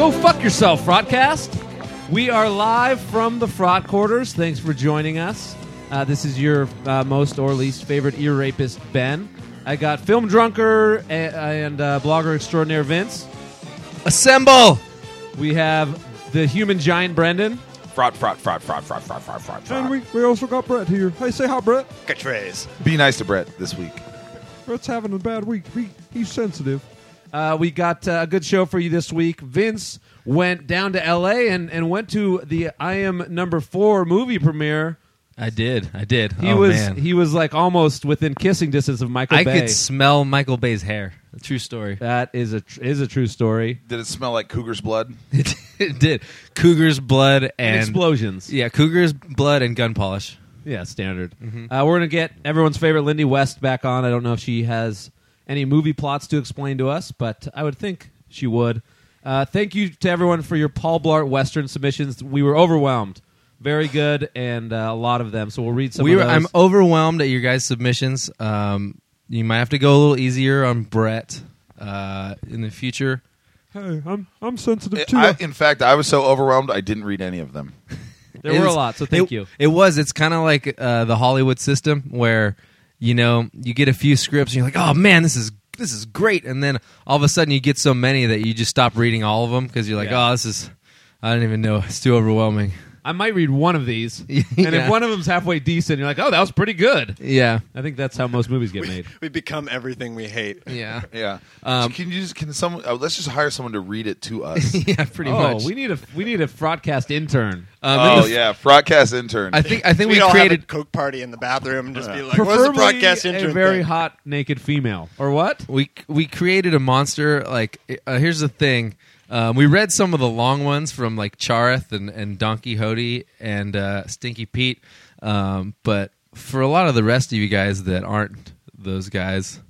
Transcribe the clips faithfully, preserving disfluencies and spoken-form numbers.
Go fuck yourself, Frotcast. We are live from the Frot Quarters. Thanks for joining us. Uh, this is your uh, most or least favorite ear rapist, Ben. I got film drunker and, and uh, blogger extraordinaire Vince. Assemble! We have the human giant Brendan. Frot, frot, frot, frot, frot, frot, frot, frot, frot. And we, we also got Brett here. Hey, say hi, Brett. Catchphrase. Be nice to Brett this week. Brett's having a bad week. He, he's sensitive. Uh, we got uh, a good show for you this week. Vince went down to L A and, and went to the I Am Number Four movie premiere. I did. I did. He oh, was man. he was like almost within kissing distance of Michael I Bay. could smell Michael Bay's hair. A true story. That is a tr- is a true story. Did it smell like cougar's blood? It, it did. Cougar's blood and, And explosions. Yeah, cougar's blood and gun polish. Yeah, standard. Mm-hmm. Uh, we're going to get everyone's favorite Lindy West back on. I don't know if she has any movie plots to explain to us, but I would think she would. Uh, thank you to everyone for your Paul Blart Western submissions. We were overwhelmed. Very good, and uh, a lot of them. So we'll read some we of were, those. I'm overwhelmed at your guys' submissions. Um, you might have to go a little easier on Brett uh, in the future. Hey, I'm I'm sensitive too. I, in fact, I was so overwhelmed I didn't read any of them. there were a It's- lot, so thank it, you. It was. It's kind of like uh, the Hollywood system where, you know, you get a few scripts and you're like, oh, man, this is this is great. And then all of a sudden you get so many that you just stop reading all of them because you're like, Yeah. oh, this is, I don't even know. It's too overwhelming. I might read one of these, and Yeah. if one of them's halfway decent, you're like, oh, that was pretty good. Yeah. I think that's how most movies get made. We become everything we hate. Yeah. Yeah. Um, can you just can someone? Oh, let's just hire someone to read it to us. yeah, pretty oh, much. we need a we need a Frotcast intern. Um, oh and the- yeah, Frotcast intern. I think I think we we all created. have a Coke party in the bathroom and just be like, "What's the Preferably broadcast a intern very thing?" hot naked female, or what? We we created a monster. Like, uh, here's the thing. Um, we read some of the long ones from like Chareth and, and Don Quixote and uh, Stinky Pete, um, but for a lot of the rest of you guys that aren't those guys,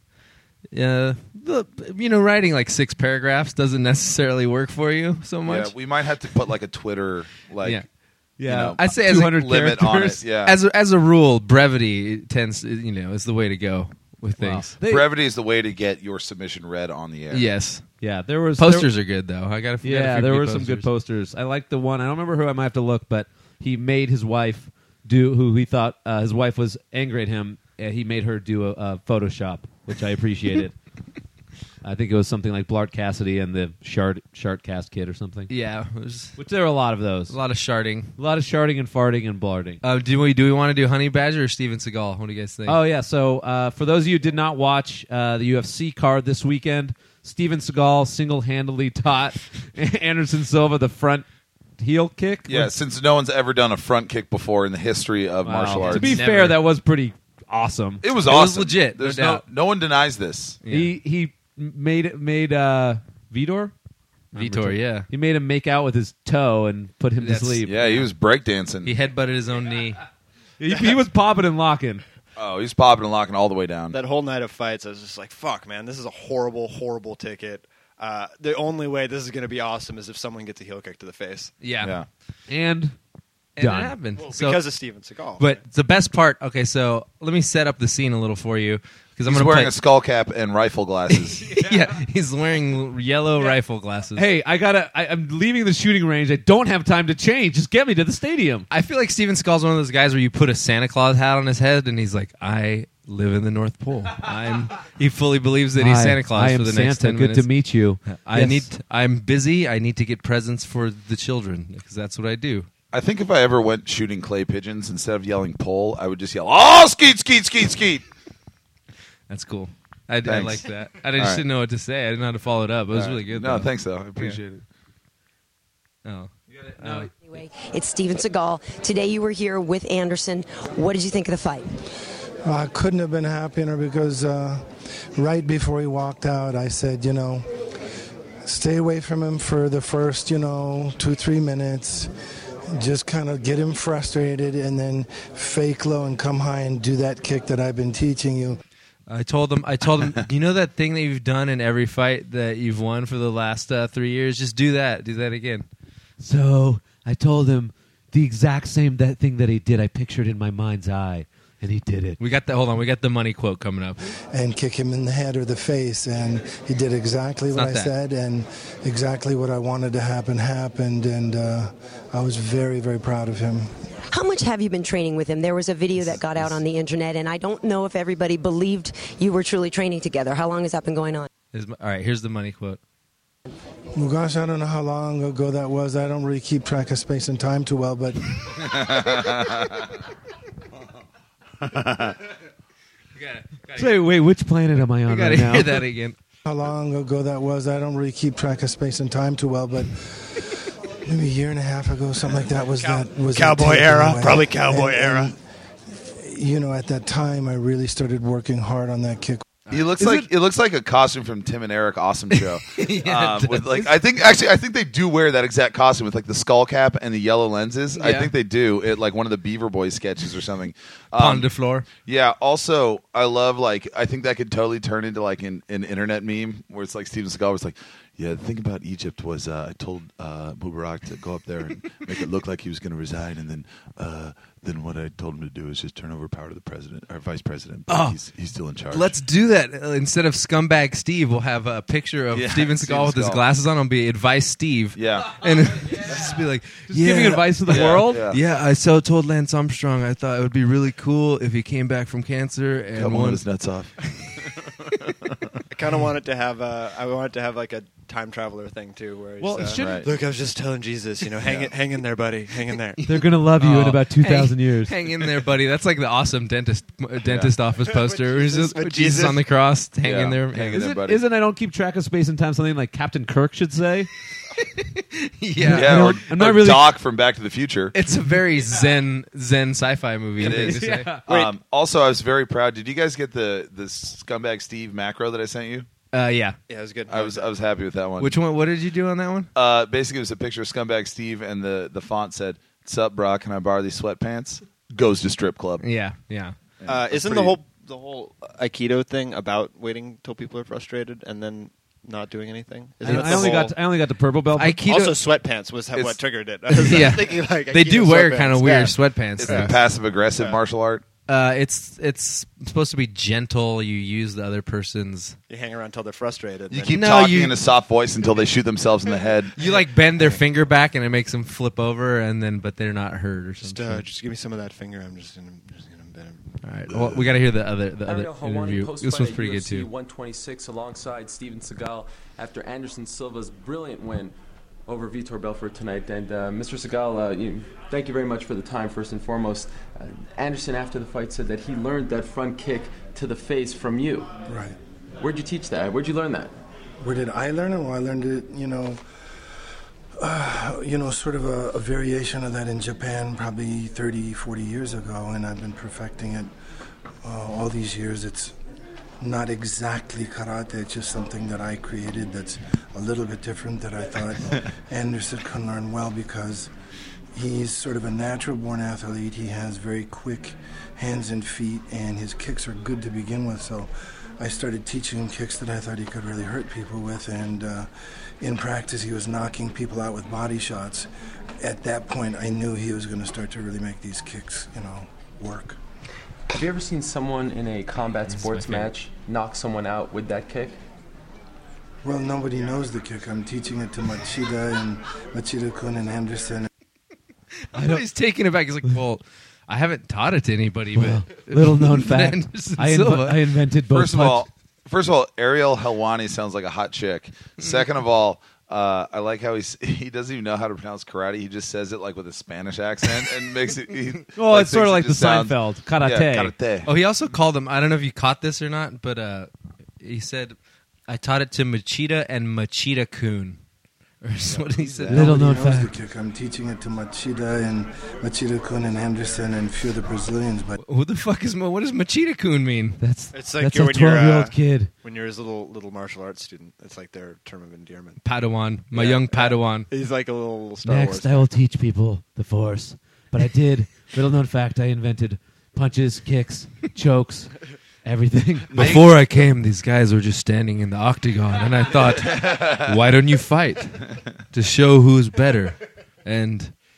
uh, the you know writing like six paragraphs doesn't necessarily work for you so much. yeah, we might have to put like a Twitter like Yeah. you know, I'd say as a two hundred limit on characters. it. Yeah, As a, as a rule, brevity tends you know is the way to go with Wow. things. They- brevity is the way to get your submission read on the air. Yes, Yeah, there was posters are good though. I got to There, yeah, there were some good posters. I like the one. I don't remember who. I might have to look, but he made his wife do who he thought uh, his wife was angry at him. Uh, he made her do a, a Photoshop, which I appreciated. I think it was something like Blart Cassidy and the Shard Shartcast Kid or something. Yeah, it was Which there were a lot of those. a lot of sharding. A lot of sharding and farting and blarting. Uh, do we do we want to do Honey Badger or Steven Seagal? What do you guys think? Oh yeah. So uh, for those of you who did not watch uh, the U F C card this weekend, Steven Seagal single-handedly taught Anderson Silva the front heel kick. Yeah, since no one's ever done a front kick before in the history of Wow. martial arts, To be Never. fair, that was pretty awesome. it was It was awesome. legit, no There's doubt. no one denies this. Yeah. He he made made uh, Vitor. Vitor, yeah. He made him make out with his toe and put him That's- to sleep. Yeah, he was breakdancing. He headbutted his own knee. He, he was popping and locking. Oh, he's popping and locking all the way down. That whole night of fights, I was just like, "Fuck, man, this is a horrible, horrible ticket." Uh, the only way this is going to be awesome is if someone gets a heel kick to the face. Yeah, Yeah. And and done. it happened. Well, so, because of Steven Seagal. but the best part. Okay, so let me set up the scene a little for you because I'm He's going to wearing play. a skull cap and rifle glasses. yeah, he's wearing yellow rifle glasses. hey, I gotta. I, I'm leaving the shooting range. I don't have time to change. Just get me to the stadium. I feel like Steven Seagal's one of those guys where you put a Santa Claus hat on his head and he's like, I live in the North Pole. I'm. He fully believes that he's Hi, Santa Claus I am for the Santa. next ten Good minutes. to meet you. I Yes. need. I'm busy. I need to get presents for the children because that's what I do. I think if I ever went shooting clay pigeons, instead of yelling "pole," I would just yell "Oh, skeet, skeet, skeet, skeet." That's cool. I, I Thanks. like that. I just All right. didn't know what to say. I didn't know how to follow it up. It was All right. really good. No, though. thanks though. I appreciate it. Oh. No, Anyway, it's Steven Seagal. Today you were here with Anderson. What did you think of the fight? I couldn't have been happier because uh, right before he walked out, I said, you know, stay away from him for the first, you know, two, three minutes. Just kind of get him frustrated and then fake low and come high and do that kick that I've been teaching you. I told him. I told him. You know that thing that you've done in every fight that you've won for the last uh, three years. Just do that. Do that again. So I told him the exact same that thing that he did. I pictured in my mind's eye. And he did it. We got the hold on. We got the money quote coming up. and kick him in the head or the face. And he did exactly It's what not I that. said, and exactly what I wanted to happen happened. And uh, I was very, very proud of him. How much have you been training with him? There was a video that got out on the internet, and I don't know if everybody believed you were truly training together. How long has that been going on? Here's my- all right, here's the money quote. Well, gosh, I don't know how long ago that was. I don't really keep track of space and time too well, but Say, wait, which planet am I on I gotta right now? hear that again. how long ago that was, I don't really keep track of space and time too well, but maybe a year and a half ago, something like that was Cow- that was that cowboy tape era, anyway. probably cowboy And- era. and, you know, at that time, I really started working hard on that kick. He looks Is like it- it, looks like a costume from Tim and Eric Awesome Show. Yeah, um, it with does. like I think actually I think they do wear that exact costume with like the skull cap and the yellow lenses. I Yeah. think they do it like one of the Beaver Boys sketches or something. Pon Um, de Flor. yeah. Also, I love like I think that could totally turn into like an, an internet meme where it's like Steven Seagal was like, "Yeah, the thing about Egypt was uh, I told uh, Mubarak to go up there and make it look like he was going to resign, and then uh, then what I told him to do is just turn over power to the president or vice president. But Oh. he's he's still in charge." Let's do that. Uh, Instead of Scumbag Steve, we'll have a picture of Yeah, Steven Seagal Steven with his Seagal. glasses on. It'll be Advice Steve. Yeah. And just be like, Just yeah, giving advice to the Yeah, world? yeah. Yeah, I so told Lance Armstrong I thought it would be really cool if he came back from cancer and Cut one of won. his nuts off. I kind of wanted to have a, I wanted to have like a time traveler thing too, where he's, Well, it uh, shouldn't- Right. look, I was just telling Jesus, you know, hang it, hang in there, buddy, hang in there. They're going to love you in Oh, about two thousand hang, years. Hang in there, buddy. That's like the awesome dentist uh, dentist office poster. where he's Jesus- just- with with Jesus, Jesus. on the cross, hang Yeah, in there. hang in Is there, it, buddy. isn't I don't keep track of space and time something like Captain Kirk should say? yeah. Yeah, I or, don't- I'm not or really- Doc from Back to the Future. It's a very zen zen sci-fi movie. It thing is. to say. Yeah. Um, also, I was very proud. Did you guys get the the Scumbag Steve macro that I sent you? Uh, yeah. Yeah, it was good. I was I was happy with that one. Which one? What did you do on that one? Uh, basically, it was a picture of Scumbag Steve, and the, the font said, "Sup, bro? Can I borrow these sweatpants?" Goes to strip club. Yeah, yeah. Uh, That's isn't pretty- the whole the whole Aikido thing about waiting till people are frustrated and then not doing anything? Isn't I, that I the only whole- got I only got the purple belt. but- Aikido. also sweatpants was It's- what triggered it. I was Yeah. thinking like they do Aikido wear sweatpants. kind of weird Yeah. sweatpants. It's though. the passive aggressive Yeah. martial art. Uh, it's it's supposed to be gentle. You use the other person's. You hang around till they're frustrated. You then- keep No, talking you- in a soft voice until they shoot themselves in the head. You like bend their finger back and it makes them flip over, and then but they're not hurt or just, something. uh, just give me some of that finger. I'm just gonna, just gonna bend it. All right. Well, we got to hear the other the other Ariel Helwani interview. post This fight one's at pretty U good F C too. one twenty-six alongside Steven Seagal after Anderson Silva's brilliant win over Vitor Belfort tonight. And uh, Mister Seagal, uh, you, thank you very much for the time. First and foremost, uh, Anderson after the fight said that he learned that front kick to the face from you. Right. Where'd you teach that? Where'd you learn that? Where did I learn it? Well, I learned it, you know, uh, you know, sort of a, a variation of that in Japan probably thirty, forty years ago, and I've been perfecting it uh, all these years. It's not exactly karate, it's just something that I created that's a little bit different that I thought Anderson could learn well because he's sort of a natural-born athlete. He has very quick hands and feet, and his kicks are good to begin with, so I started teaching him kicks that I thought he could really hurt people with, and uh, in practice he was knocking people out with body shots. At that point, I knew he was going to start to really make these kicks, you know, work. Have you ever seen someone in a combat sports match knock someone out with that kick? Well, nobody knows the kick. I'm teaching it to Machida and Machida-kun and Anderson. I know he's taken it back. He's like, well, I haven't taught it to anybody, Well, but little known fact, Anderson I, inv- Silva. I invented both. First of punch- all, first of all, Ariel Helwani sounds like a hot chick. Second of all, uh, I like how he's he doesn't even know how to pronounce karate. He just says it like with a Spanish accent and makes it. He, well, like, it's sort of thinks like it the just sounds- Seinfeld karate. Yeah, karate. Oh, he also called him. I don't know if you caught this or not, but uh, he said, "I taught it to Machida and Machida-kun." Or what he said. Little Nobody known knows fact. the kick. I'm teaching it to Machida and Machida-kun and Anderson and a few of the Brazilians, but Who the fuck is Mo? What does Machida-kun mean? That's It's like that's you're- a when you're, twelve-year-old uh, kid. When you're his little little martial arts student, it's like their term of endearment. Padawan, my Yeah. young Padawan. He's like a little, little Star Next, Wars. I will teach people the Force. But I did. Little known fact: I invented punches, kicks, chokes, everything. Before I came, these guys were just standing in the octagon, and I thought, why don't you fight to show who's better? And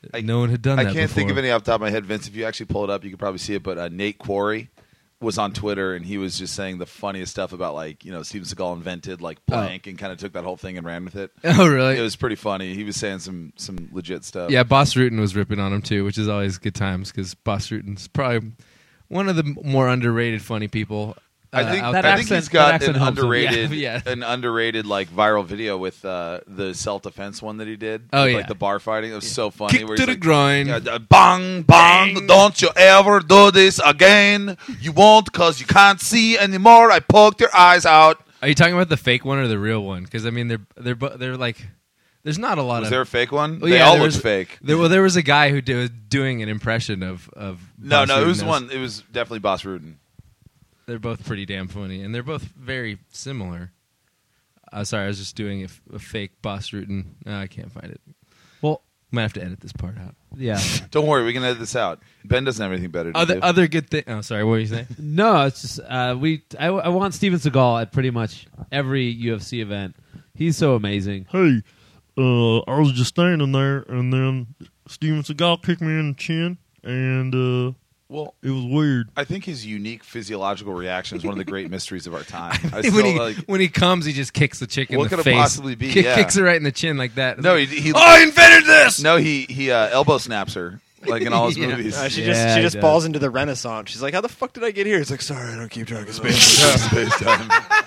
I, no one had done I that can't think of before. any off the top of my head, Vince. If you actually pull it up, you could probably see it. But uh, Nate Quarry was on Twitter, and he was just saying the funniest stuff about, like, you know, Steven Seagal invented, like, plank and kind of took that whole thing and ran with it. Oh, really? It was pretty funny. He was saying some some legit stuff. Yeah, Boss Rutan was ripping on him too, which is always good times because Boss Rutan's probably one of the more underrated funny people. I uh, think out I there. think he's accent- got that accent an helps him. underrated, Yeah, yeah. an underrated like viral video with uh, the self defense one that he did. Oh, with, yeah. like the bar fighting. It was so funny. Kick where to he's the like, groin. yeah, uh, bang, bang, don't you ever do this again. You won't because you can't see anymore. I poked your eyes out. Are you talking about the fake one or the real one? Because I mean, they're they're bo- they're like, there's not a lot Was of. there a fake one? Well, they yeah, all there looked was- fake. There, well, there was a guy who did, was doing an impression of of. No, Boss no, it was Rutan. one. It was definitely Boss Rudin. They're both pretty damn funny, and they're both very similar. Uh, sorry, I was just doing a, f- a fake Boss Rutan. No, I can't find it. Well, Might have to edit this part out. yeah. Don't worry, we can edit this out. Ben doesn't have anything better to Other do. other good thing. Oh, sorry. What were you saying? No, it's just uh, we. I, I want Steven Seagal at pretty much every U F C event. He's so amazing. Hey, uh, I was just standing there, and then Steven Seagal kicked me in the chin, and uh, well, it was weird. I think his unique physiological reaction is one of the great mysteries of our time. I when still he like. when he comes, he just kicks the chick in What the could it face. possibly be? Kick, Yeah. Kicks her right in the chin like that. No, he, he I invented this. No, he he uh, elbow snaps her like in all his Yeah. movies. Uh, she Yeah, just she he just does. falls into the Renaissance. She's like, "How the fuck did I get here?" It's like, "Sorry, I don't keep track of space." Space time.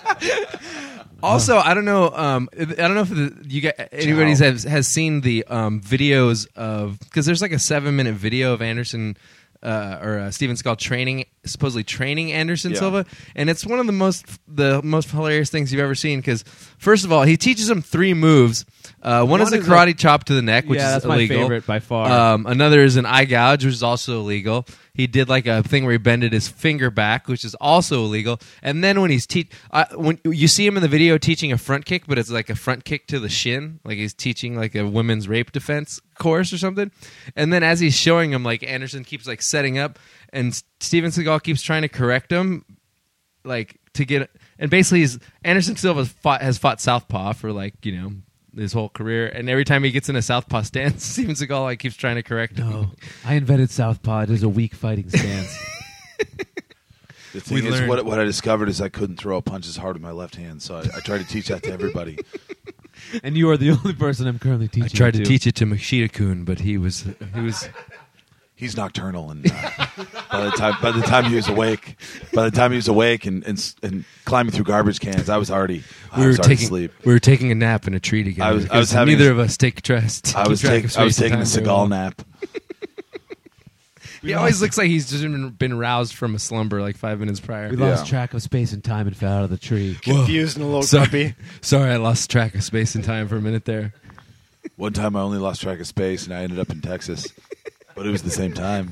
Also, I don't know. Um, I don't know if the, you guys, anybody has has seen the um, videos of because there's like a seven minute video of Anderson uh, or uh, Steven Seagal training, supposedly training Anderson Yeah. Silva, and it's one of the most the most hilarious things you've ever seen. Because first of all, he teaches him three moves. Uh, one, One is a is karate chop to the neck, which Yeah, is that's my illegal. favorite by far. Um, another is an eye gouge, which is also illegal. He did like a thing where he bended his finger back, which is also illegal. And then when he's teach, uh, when you see him in the video teaching a front kick, but it's like a front kick to the shin, like he's teaching like a women's rape defense course or something. And then as he's showing him, like Anderson keeps like setting up, and Steven Seagal keeps trying to correct him, like to get. And basically, he's, Anderson Silva fought, has fought southpaw for like you know. his whole career, and every time he gets in a southpaw stance, Steven Seagal like keeps trying to correct him. No, I invented Southpaw. It is a weak fighting stance. The thing We is, learned- what, what I discovered is I couldn't throw a punch as hard with my left hand, so I, I try to teach that to everybody. And you are the only person I'm currently teaching. I tried it to teach it to Makshida Kun, but he was he was He's nocturnal, and uh, by the time by the time he was awake, by the time he was awake and and, and climbing through garbage cans, I was already I we were was already taking asleep. we were taking a nap in a tree together. I was- I because was having neither a- of us take trust. I was taking I was taking the Seagal nap. He always looks like he's just been, been roused from a slumber like five minutes prior. We lost Yeah. track of space and time and fell out of the tree. Confused and a little Sorry, grumpy. sorry, I lost track of space and time for a minute there. One time I only lost track of space, and I ended up in Texas, but it was the same time.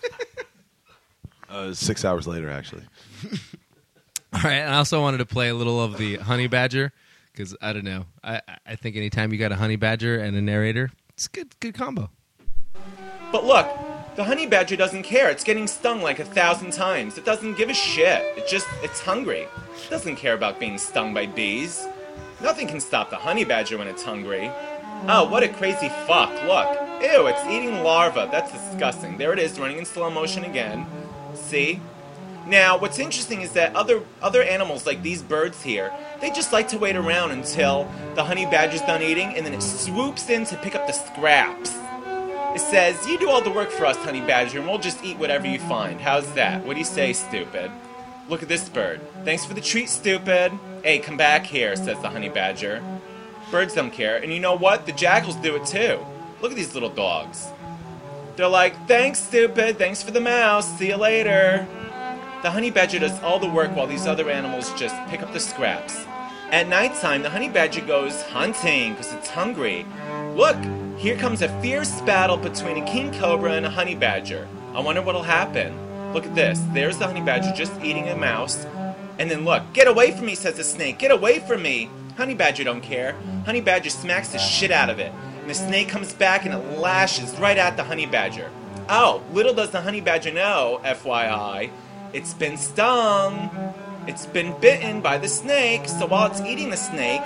Uh, six hours later, actually. All right, and I also wanted to play a little of the Honey Badger because I don't know. I I think anytime you got a Honey Badger and a narrator, it's a good good combo. But look, the honey badger doesn't care. It's getting stung like a thousand times. It doesn't give a shit. It just, it's hungry. It doesn't care about being stung by bees. Nothing can stop the honey badger when it's hungry. Oh, what a crazy fuck. Look. Ew, it's eating larvae. That's disgusting. There it is, running in slow motion again. See? Now, what's interesting is that other other animals like these birds here, they just like to wait around until the honey badger's done eating, and then it swoops in to pick up the scraps. It says, you do all the work for us, honey badger, and we'll just eat whatever you find. How's that? What do you say, stupid? Look at this bird. Thanks for the treat, stupid. Hey, come back here, says the honey badger. Birds don't care, and you know what? The jackals do it too. Look at these little dogs. They're like, thanks, stupid. Thanks for the mouse. See you later. The honey badger does all the work while these other animals just pick up the scraps. At nighttime, the honey badger goes hunting because it's hungry. Look, here comes a fierce battle between a king cobra and a honey badger. I wonder what'll happen. Look at this. There's the honey badger just eating a mouse. And then look, get away from me, says the snake. Get away from me. Honey badger don't care. Honey badger smacks the shit out of it. And the snake comes back and it lashes right at the honey badger. Oh, little does the honey badger know, F Y I, it's been stung. It's been bitten by the snake, so while it's eating the snake,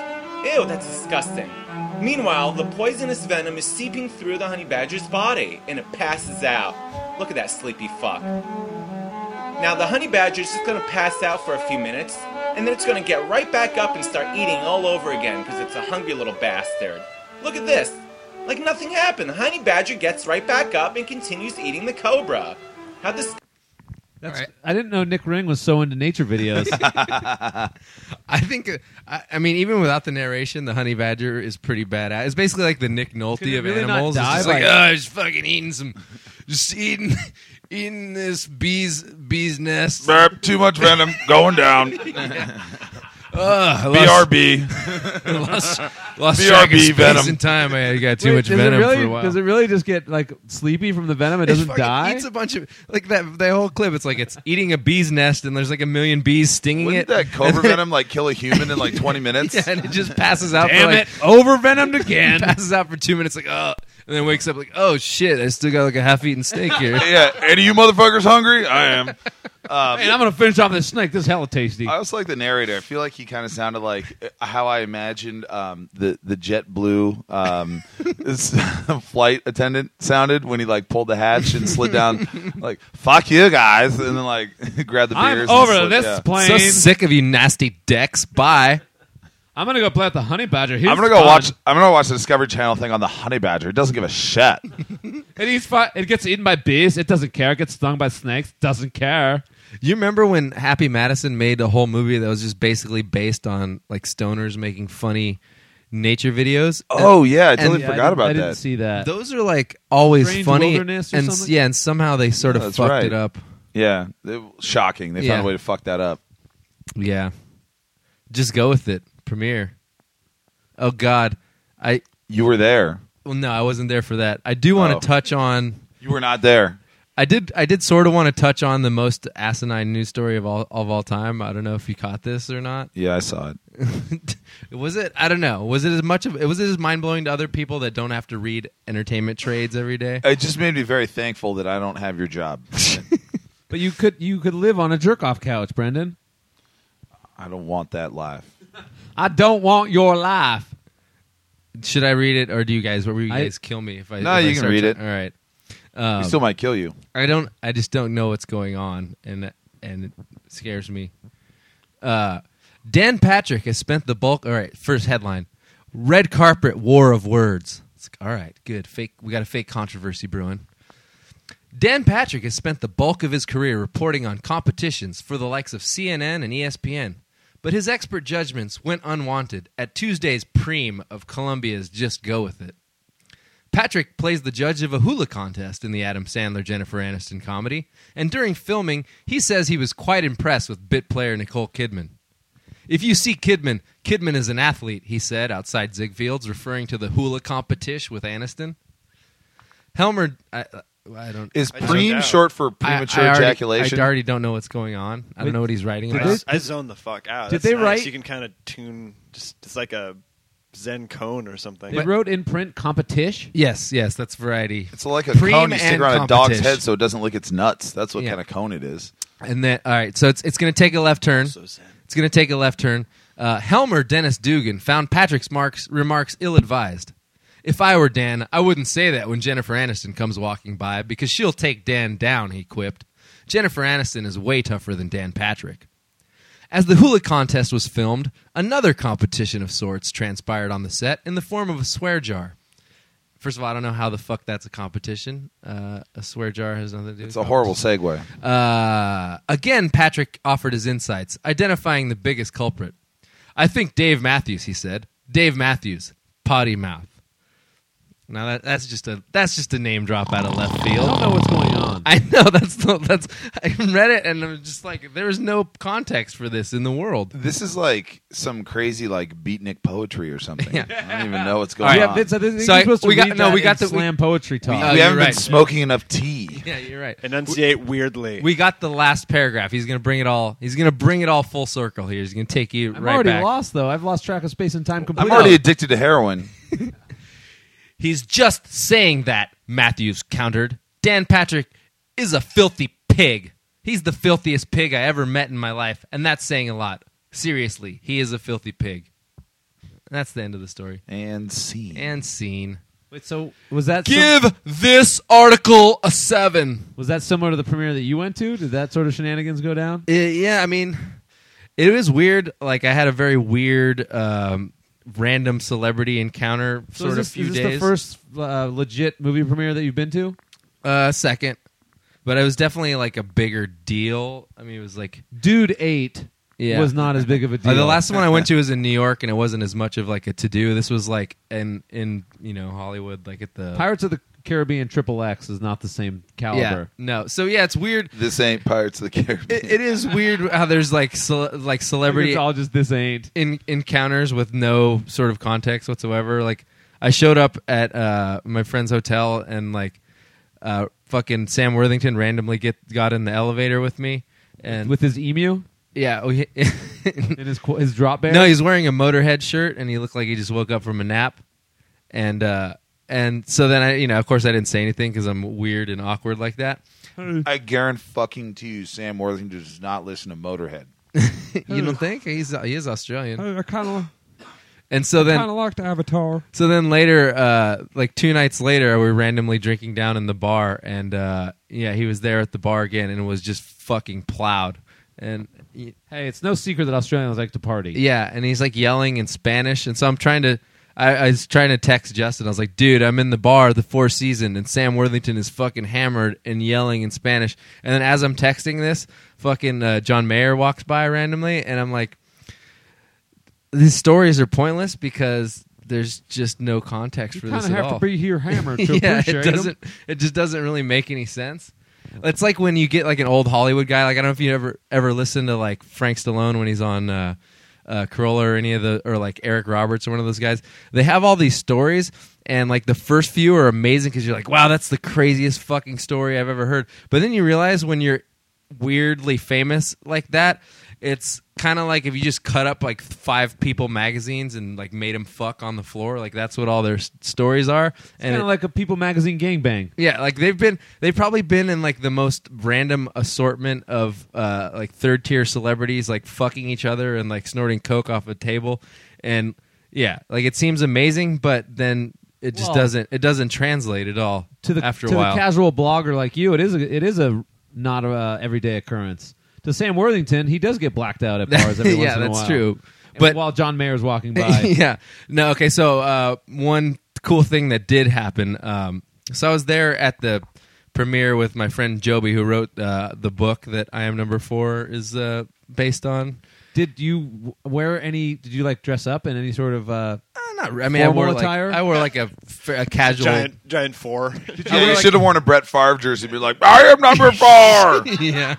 Ew, that's disgusting. Meanwhile, the poisonous venom is seeping through the honey badger's body, and it passes out. Look at that sleepy fuck. Now, the honey badger's just going to pass out for a few minutes, and then it's going to get right back up and start eating all over again, because it's a hungry little bastard. Look at this. Like nothing happened. The honey badger gets right back up and continues eating the cobra. How dis- That's, right. I didn't know Nick Ring was so into nature videos. I think, uh, I, I mean, even without the narration, the honey badger is pretty badass. It's basically like the Nick Nolte of really animals. not It's die just like, by- oh, just fucking eating some, just eating, eating this bee's bee's nest. Burp, too much venom going down. Ugh, B R B. lost, lost B R track of B space venom. and time. I got too Wait, much does venom it really, for a while. Does it really just get like sleepy from the venom? It doesn't fucking die. Eats a bunch of like that. The whole clip. It's like it's eating a bee's nest, and there's like a million bees stinging Wouldn't it. that cobra And then- venom like kill a human in like twenty minutes? Yeah, and it just passes out. Damn for like, it! Over venomed again. passes out for two minutes, like oh, and then wakes up like oh shit, I still got like a half-eaten steak here. Yeah, any of you motherfuckers hungry? I am. Um, And I'm gonna finish off this snake. This is hella tasty. I also like the narrator. I feel like he kind of sounded like how I imagined um, the the JetBlue um, this flight attendant sounded when he like pulled the hatch and slid down, like "fuck you guys," and then like grabbed the I'm beers. over and slid, this yeah. plane. So sick of you nasty decks. Bye. I'm gonna go play with the honey badger. He's I'm gonna go fun. watch. I'm gonna watch the Discovery Channel thing on the honey badger. It doesn't give a shit. And he's fun. It gets eaten by bees. It doesn't care. It gets stung by snakes. Doesn't care. You remember when Happy Madison made a whole movie that was just basically based on like stoners making funny nature videos? Oh yeah, I totally Yeah, I forgot didn't- about I didn't that. see that. Those are like always Strange funny, Wilderness or and something? yeah, and somehow they sort Yeah, of that's fucked right. it up. Yeah, it, shocking. They Yeah. found a way to fuck that up. Yeah, just go with it. Premiere. Oh God, I You were there. well no, I wasn't there for that. I do want Oh. to touch on. You were not there. I did. I did sort of want to touch on the most asinine news story of all of all time. I don't know if you caught this or not. Yeah, I saw it. Was it? I don't know. Was it as much of? Was it as mind blowing to other people that don't have to read entertainment trades every day? It just made me very thankful that I don't have your job. But you could you could live on a jerk off couch, Brendan. I don't want that life. I don't want your life. Should I read it, or do you guys? Or will you I- guys kill me if I? No, if I you can start read to- it. All right. He Um, still might kill you. I don't. I just don't know what's going on, and and it scares me. Uh, Dan Patrick has spent the bulk. All right. First headline: Red carpet war of words. It's, all right. Good. Fake. We got a fake controversy brewing. Dan Patrick has spent the bulk of his career reporting on competitions for the likes of C N N and E S P N, but his expert judgments went unwanted at Tuesday's preem of Columbia's Just Go With It. Patrick plays the judge of a hula contest in the Adam Sandler Jennifer Aniston comedy, and during filming, he says he was quite impressed with bit player Nicole Kidman. If you see Kidman, Kidman is an athlete, he said outside Ziegfeld's, referring to the hula competition with Aniston. Helmer, I, I don't. Is I zoned preem out. short for I- premature I already- ejaculation? I already don't know what's going on. I don't Wait, know what he's writing did I, about. just, I zoned the fuck out. Did That's they nice. write- You can kind of tune. Just it's like a Zen cone or something. They wrote in print competition. Yes, yes, that's variety. It's like a Preem cone you stick and around a dog's competition. head so it doesn't lick its nuts. That's what Yeah. kind of cone it is. And then, all right, so it's it's going to take a left turn. So Zen. It's going to take a left turn. Uh, Helmer Dennis Dugan found Patrick's marks, remarks ill-advised. If I were Dan, I wouldn't say that when Jennifer Aniston comes walking by because she'll take Dan down, he quipped. Jennifer Aniston is way tougher than Dan Patrick. As the hula contest was filmed, another competition of sorts transpired on the set in the form of a swear jar. First of all, I don't know how the fuck that's a competition. Uh, a swear jar has nothing to do It's with a horrible segue. uh, again, Patrick offered his insights, identifying the biggest culprit. I think Dave Matthews, he said. Dave Matthews, potty mouth. Now that, that's just a that's just a name drop out of left I field. don't know what's going on. I know that's the, that's I read it and I'm just like there is no context for this in the world. This is like some crazy like beatnik poetry or something. Yeah. I don't even know what's All going right, on. Yeah, so this, So you're I- supposed to we got- read no, that we got in the- we- slam poetry we talk. Oh, we you're haven't been right. smoking enough tea. Yeah, you're right. Enunciate weirdly. We got the last paragraph. He's gonna bring it all. He's gonna bring it all full circle here. He's gonna take you I'm right already back. lost though. I've lost track of space and time I'm completely. already addicted to heroin. He's just saying that, Matthews countered. Dan Patrick is a filthy pig. He's the filthiest pig I ever met in my life, and that's saying a lot. Seriously, he is a filthy pig. That's the end of the story. And scene. And scene. Wait, so was that Give sim- this article a seven. was that similar to the premiere that you went to? Did that sort of shenanigans go down? Uh, yeah, I mean, it was weird. Like, I had a very weird, um, random celebrity encounter So sort is of this, few is this days. the first uh, legit movie premiere that you've been to? Uh, second. But it was definitely like a bigger deal. I mean, it was like Dude eight yeah. was not as big of a deal. Uh, the last one I went to was in New York, and it wasn't as much of like a to do. This was like in in you know Hollywood, like at the Pirates of the Caribbean Triple X is not the same yeah caliber. no. So yeah, it's weird. This ain't Pirates of the Caribbean. It, it is weird how there's like ce- like It's celebrity all just this ain't. in, encounters with no sort of context whatsoever. Like I showed up at uh, my friend's hotel, and like uh, fucking Sam Worthington randomly get got in the elevator with me, and With his emu yeah, we, and his qu- his drop bear. no, he's wearing a Motorhead shirt, and he looked like he just woke up from a nap, and uh, and so then I, you know, of course, I didn't say anything because I'm weird and awkward like that. I guarantee fucking to you, Sam Worthington does not listen to Motorhead. You don't think he's he is Australian? I kind of And so then kind of liked Avatar. So then later, uh, like two nights later, we were randomly drinking down in the bar, and uh, yeah, he was there at the bar again, and it was just fucking plowed. And y- Hey, it's no secret that Australians like to party. yeah, and he's like yelling in Spanish, and so I'm trying to, I, I was trying to text Justin. I was like, dude, I'm in the bar, the Four Seasons, and Sam Worthington is fucking hammered and yelling in Spanish. And then as I'm texting this, fucking uh, John Mayer walks by randomly, and I'm like, these stories are pointless because there's just no context You for kind this of at have all. to be here hammered to yeah, appreciate it doesn't. It just doesn't really make any sense. It's like when you get like an old Hollywood guy. Like I don't know if you ever ever listen to like Frank Stallone when he's on uh, uh, Corolla or any of the or like Eric Roberts or one of those guys. They have all these stories, and like the first few are amazing because you're like, wow, that's the craziest fucking story I've ever heard. But then you realize when you're weirdly famous like that, it's kind of like if you just cut up like five People magazines and like made them fuck on the floor. Like that's what all their s- stories are. It's And kind it- of like a People magazine gangbang. yeah, like they've been, they've probably been in like the most random assortment of uh, like third tier celebrities, like fucking each other and like snorting coke off a table, and yeah, like it seems amazing, but then it just Well, doesn't, it doesn't translate at all To the after to a while. the casual blogger like you, it is a, it is a not a uh, everyday occurrence. To Sam Worthington, he does get blacked out at bars every yeah, once in a that's while. true. And But while John Mayer's walking by, yeah, no, okay. So uh, one cool thing that did happen. Um, so I was there at the premiere with my friend Joby, who wrote uh, the book that I Am Number Four is uh, based on. did you w- wear any? Did you like dress up in any sort of? Uh, Uh, not, re- I mean, I Formal wore like, attire? I wore like a, f- a casual. Giant, giant four. Yeah, you should have worn a Brett Favre jersey and be like, I am number four. yeah,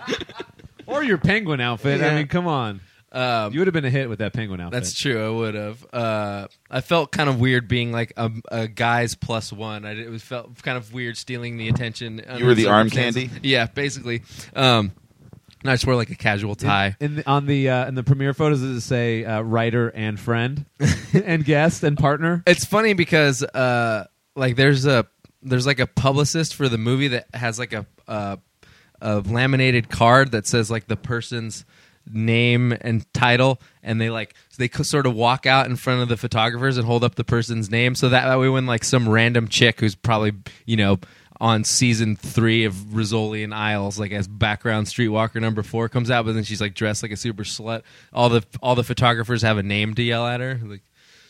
or your penguin outfit? I Yeah. mean, come on. um, You would have been a hit with that penguin outfit. that's true. I would have. Uh, I felt kind of weird being like a, a guy's plus one. I, it was felt kind of weird stealing the attention. under were the arm circumstances. candy? Yeah, basically. Um, and I just wore like a casual tie. In the, on the uh, in the premiere photos, does it say uh, writer and friend and guest and partner? It's funny because uh, like there's a there's like a publicist for the movie that has like a uh, a laminated card that says like the person's name and title, and they like they co- sort of walk out in front of the photographers and hold up the person's name, so that, that way when like some random chick who's probably you know on season three of Rizzoli and Isles, like as background streetwalker number four comes out, but then she's like dressed like a super slut. All the all the photographers have a name to yell at her, like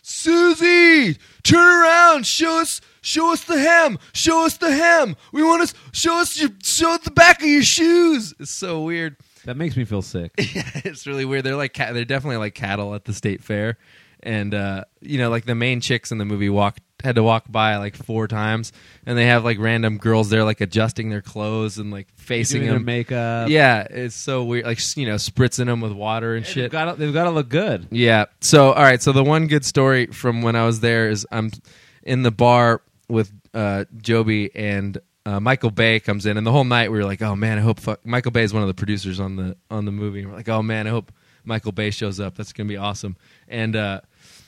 Susie, turn around, show us, show us the hem, show us the hem. We want to show us your, show us the back of your shoes. It's so weird. That makes me feel sick. Yeah, it's really weird. They're like cat, they're definitely like cattle at the state fair, and uh, you know, like the main chicks in the movie walked had to walk by like four times, and they have like random girls there like adjusting their clothes and like facing Doing their them. makeup. Yeah, it's so weird. Like you know, spritzing them with water and They've shit. got they've got to look good. Yeah. So, all right. So the one good story from when I was there is I'm in the bar with uh, Joby, and uh, Michael Bay comes in, and the whole night we were like, "Oh man, I hope fuck-. Michael Bay is one of the producers on the on the movie." And we're like, "Oh man, I hope Michael Bay shows up. That's gonna be awesome." And uh,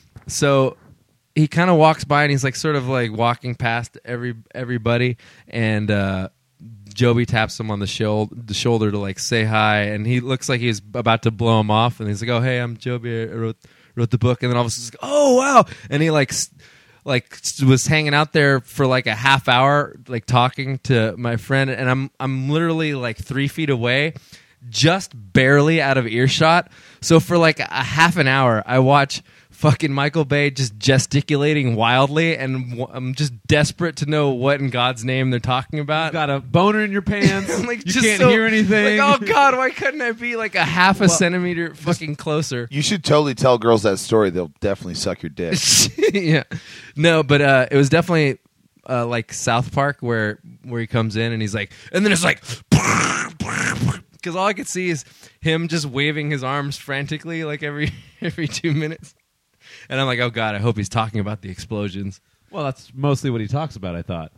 so he kind of walks by, and he's like sort of like walking past every everybody, and uh, Joby taps him on the shoulder, the shoulder to like say hi, and he looks like he's about to blow him off, and he's like, "Oh hey, I'm Joby. I wrote wrote the book, and then all of a sudden, like, oh wow, and he like. S- like was hanging out there for like a half hour, like talking to my friend, and I'm I'm literally like three feet away, just barely out of earshot. So for like a half an hour, I watch fucking Michael Bay just gesticulating wildly, and w- I'm just desperate to know what in God's name they're talking about. You got a boner in your pants. like, you just can't so- hear anything. Like, oh God, why couldn't I be like a half a centimeter fucking closer? You should totally tell girls that story. They'll definitely suck your dick. yeah, no, but uh, it was definitely uh, like South Park where where he comes in and he's like, and then it's like, because all I could see is him just waving his arms frantically like every every two minutes, and I'm like, oh God, I hope he's talking about the explosions. Well, that's mostly what he talks about, I thought.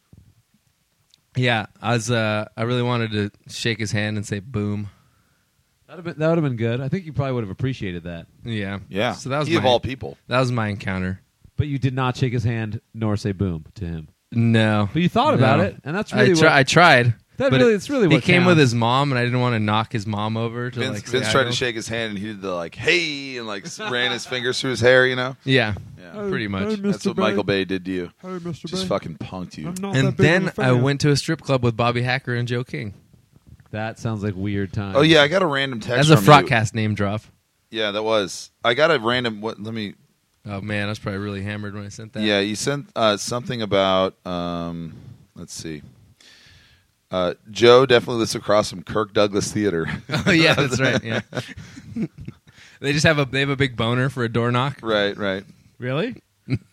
Yeah, I was. Uh, I really wanted to shake his hand and say boom. That would have been, that would have been good. I think you probably would have appreciated that. Yeah, Yeah. So that was He my, of all people. That was my encounter. But you did not shake his hand nor say boom to him. No, But you thought about No. it, and that's really I, try, what... I tried. That but really, it- it's really he what came with counts. his mom, and I didn't want to knock his mom over. To Vince, like, say Vince hi tried to to him. shake his hand, and he did the like, hey, and like ran his fingers through his hair. You know, Yeah, Yeah. pretty much. Hey, that's Mister what Michael Bay. Bay did to you. Hey, Mister Just Bay. fucking punked you. I'm not And that big then of a I fan. went to a strip club with Bobby Hacker and Joe King. That sounds like weird time. Oh yeah, I got a random text. That's a from you. Frogcast name drop. Yeah, that was. I got a random. What? Let me. Oh man, I was probably really hammered when I sent that. Yeah, you sent uh, something about. Um, let's see. Uh, Joe definitely lives across from Kirk Douglas Theater. Oh yeah, that's right. Yeah. They just have a they have a big boner for a door knock. right, right. Really?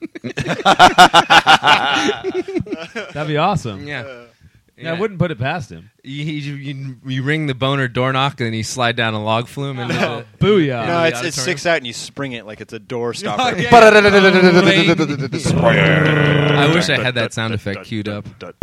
That'd be awesome. Yeah. Yeah, I wouldn't put it past him. You, you, you, you ring the boner door knock and then you slide down a log flume into the, Booyah. No, the it's, it auditorium. sticks out and you spring it like it's a door stopper. I wish I had that sound effect queued up.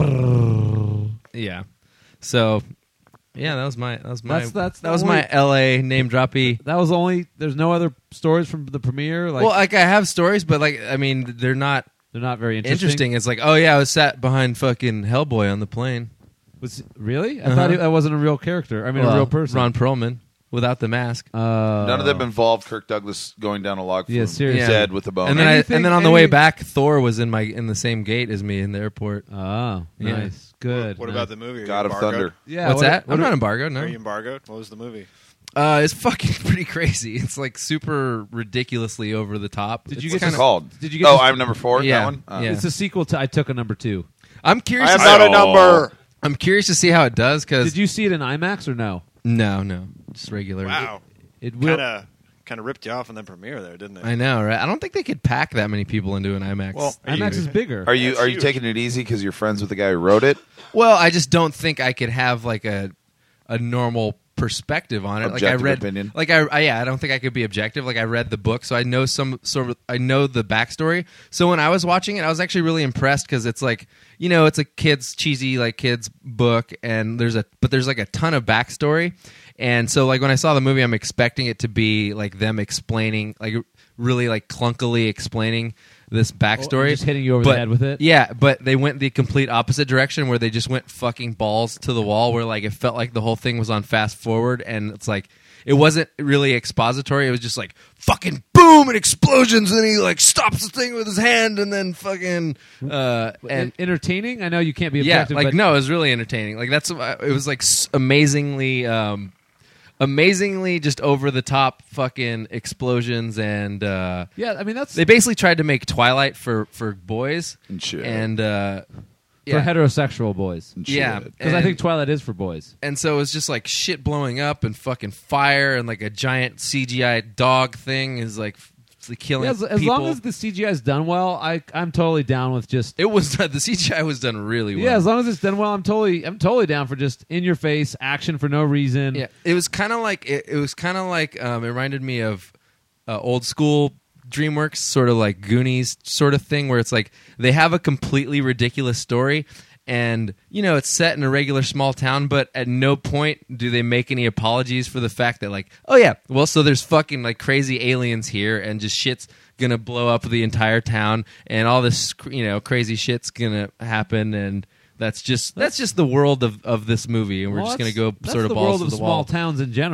Yeah. So, yeah, that was my that was my That's- that's that the was only- my L A name droppy. That was only... There's no other stories from the premiere? Like, Well, like I have stories, but like I mean, they're not they're not very interesting. interesting. It's like, oh yeah, I was sat behind fucking Hellboy on the plane. Was, really? I Uh-huh. thought he, that wasn't a real character. I mean, Well, a real person. Ron Perlman without the mask. Uh, None of them involved Kirk Douglas going down a log flume. Yeah, seriously. Dead with a bone. And then I, Anything- and then on the way anything- back, Thor was in my in the same gate as me in the airport. Oh, Yeah. nice. Good. What nice. about the movie? Are you God of embargoed? Thunder. Yeah, What's what- that? what I'm are- not embargoed. Are you No, embargoed? What was the movie? uh, it's fucking pretty crazy. It's like super ridiculously over the top. Did It's you What's get it kinda- called? Did you get Oh, to- I'm number four. Yeah. That one. Uh, Yeah. It's a sequel to I Took a Number Two. I'm curious. I am to not I a know. number. I'm curious to see how it does because Did you see it in IMAX or no? no, no, just regular. Wow. It will. Kind of kind of ripped you off in the premiere there, didn't it? I know, right? I don't think they could pack that many people into an IMAX. Well, IMAX is bigger. Are you That's are you huge. taking it easy because you're friends with the guy who wrote it? Well, I just don't think I could have like a a normal perspective on it. like I Objective read, opinion. like I, I yeah, I don't think I could be objective. Like I read the book, so I know some sort of I know the backstory. So when I was watching it, I was actually really impressed because it's like you know it's a kids cheesy like kids book, and there's a but there's like a ton of backstory. And so like when I saw the movie, I'm expecting it to be like them explaining like really like clunkily explaining this backstory, just hitting you over the But- head with it? Yeah, but they went the complete opposite direction where they just went fucking balls to the wall where like it felt like the whole thing was on fast forward and it's like it wasn't really expository. It was just like fucking boom and explosions and he like stops the thing with his hand and then fucking uh and and entertaining? I know you can't be yeah, objective. like but no, it was really entertaining. Like that's it was like s- amazingly um amazingly just over the top fucking explosions and uh Yeah, I mean that's they basically tried to make Twilight for for boys And shit. and uh for yeah. heterosexual boys. And Yeah, shit. Because I and- think Twilight is for boys. and so it was just like shit blowing up and fucking fire and like a giant C G I dog thing is like f- killing Yeah, as, as people. long as the C G I is done well, I I'm totally down with just. it was the C G I was done really well. Yeah, as long as it's done well, I'm totally I'm totally down for just in your face action for no reason. Yeah, it was kind of like it, it was kind of like um, it reminded me of uh, old school DreamWorks, sort of like Goonies, sort of thing, where it's like they have a completely ridiculous story, and you know it's set in a regular small town, but at no point do they make any apologies for the fact that like, oh yeah, well so there's fucking like crazy aliens here, and just shit's gonna blow up the entire town, and all this you know crazy shit's gonna happen, and. That's just that's just the world of, of this movie, and we're Well, just going to that's- go that's sort of the balls world to of the small wall. towns in general.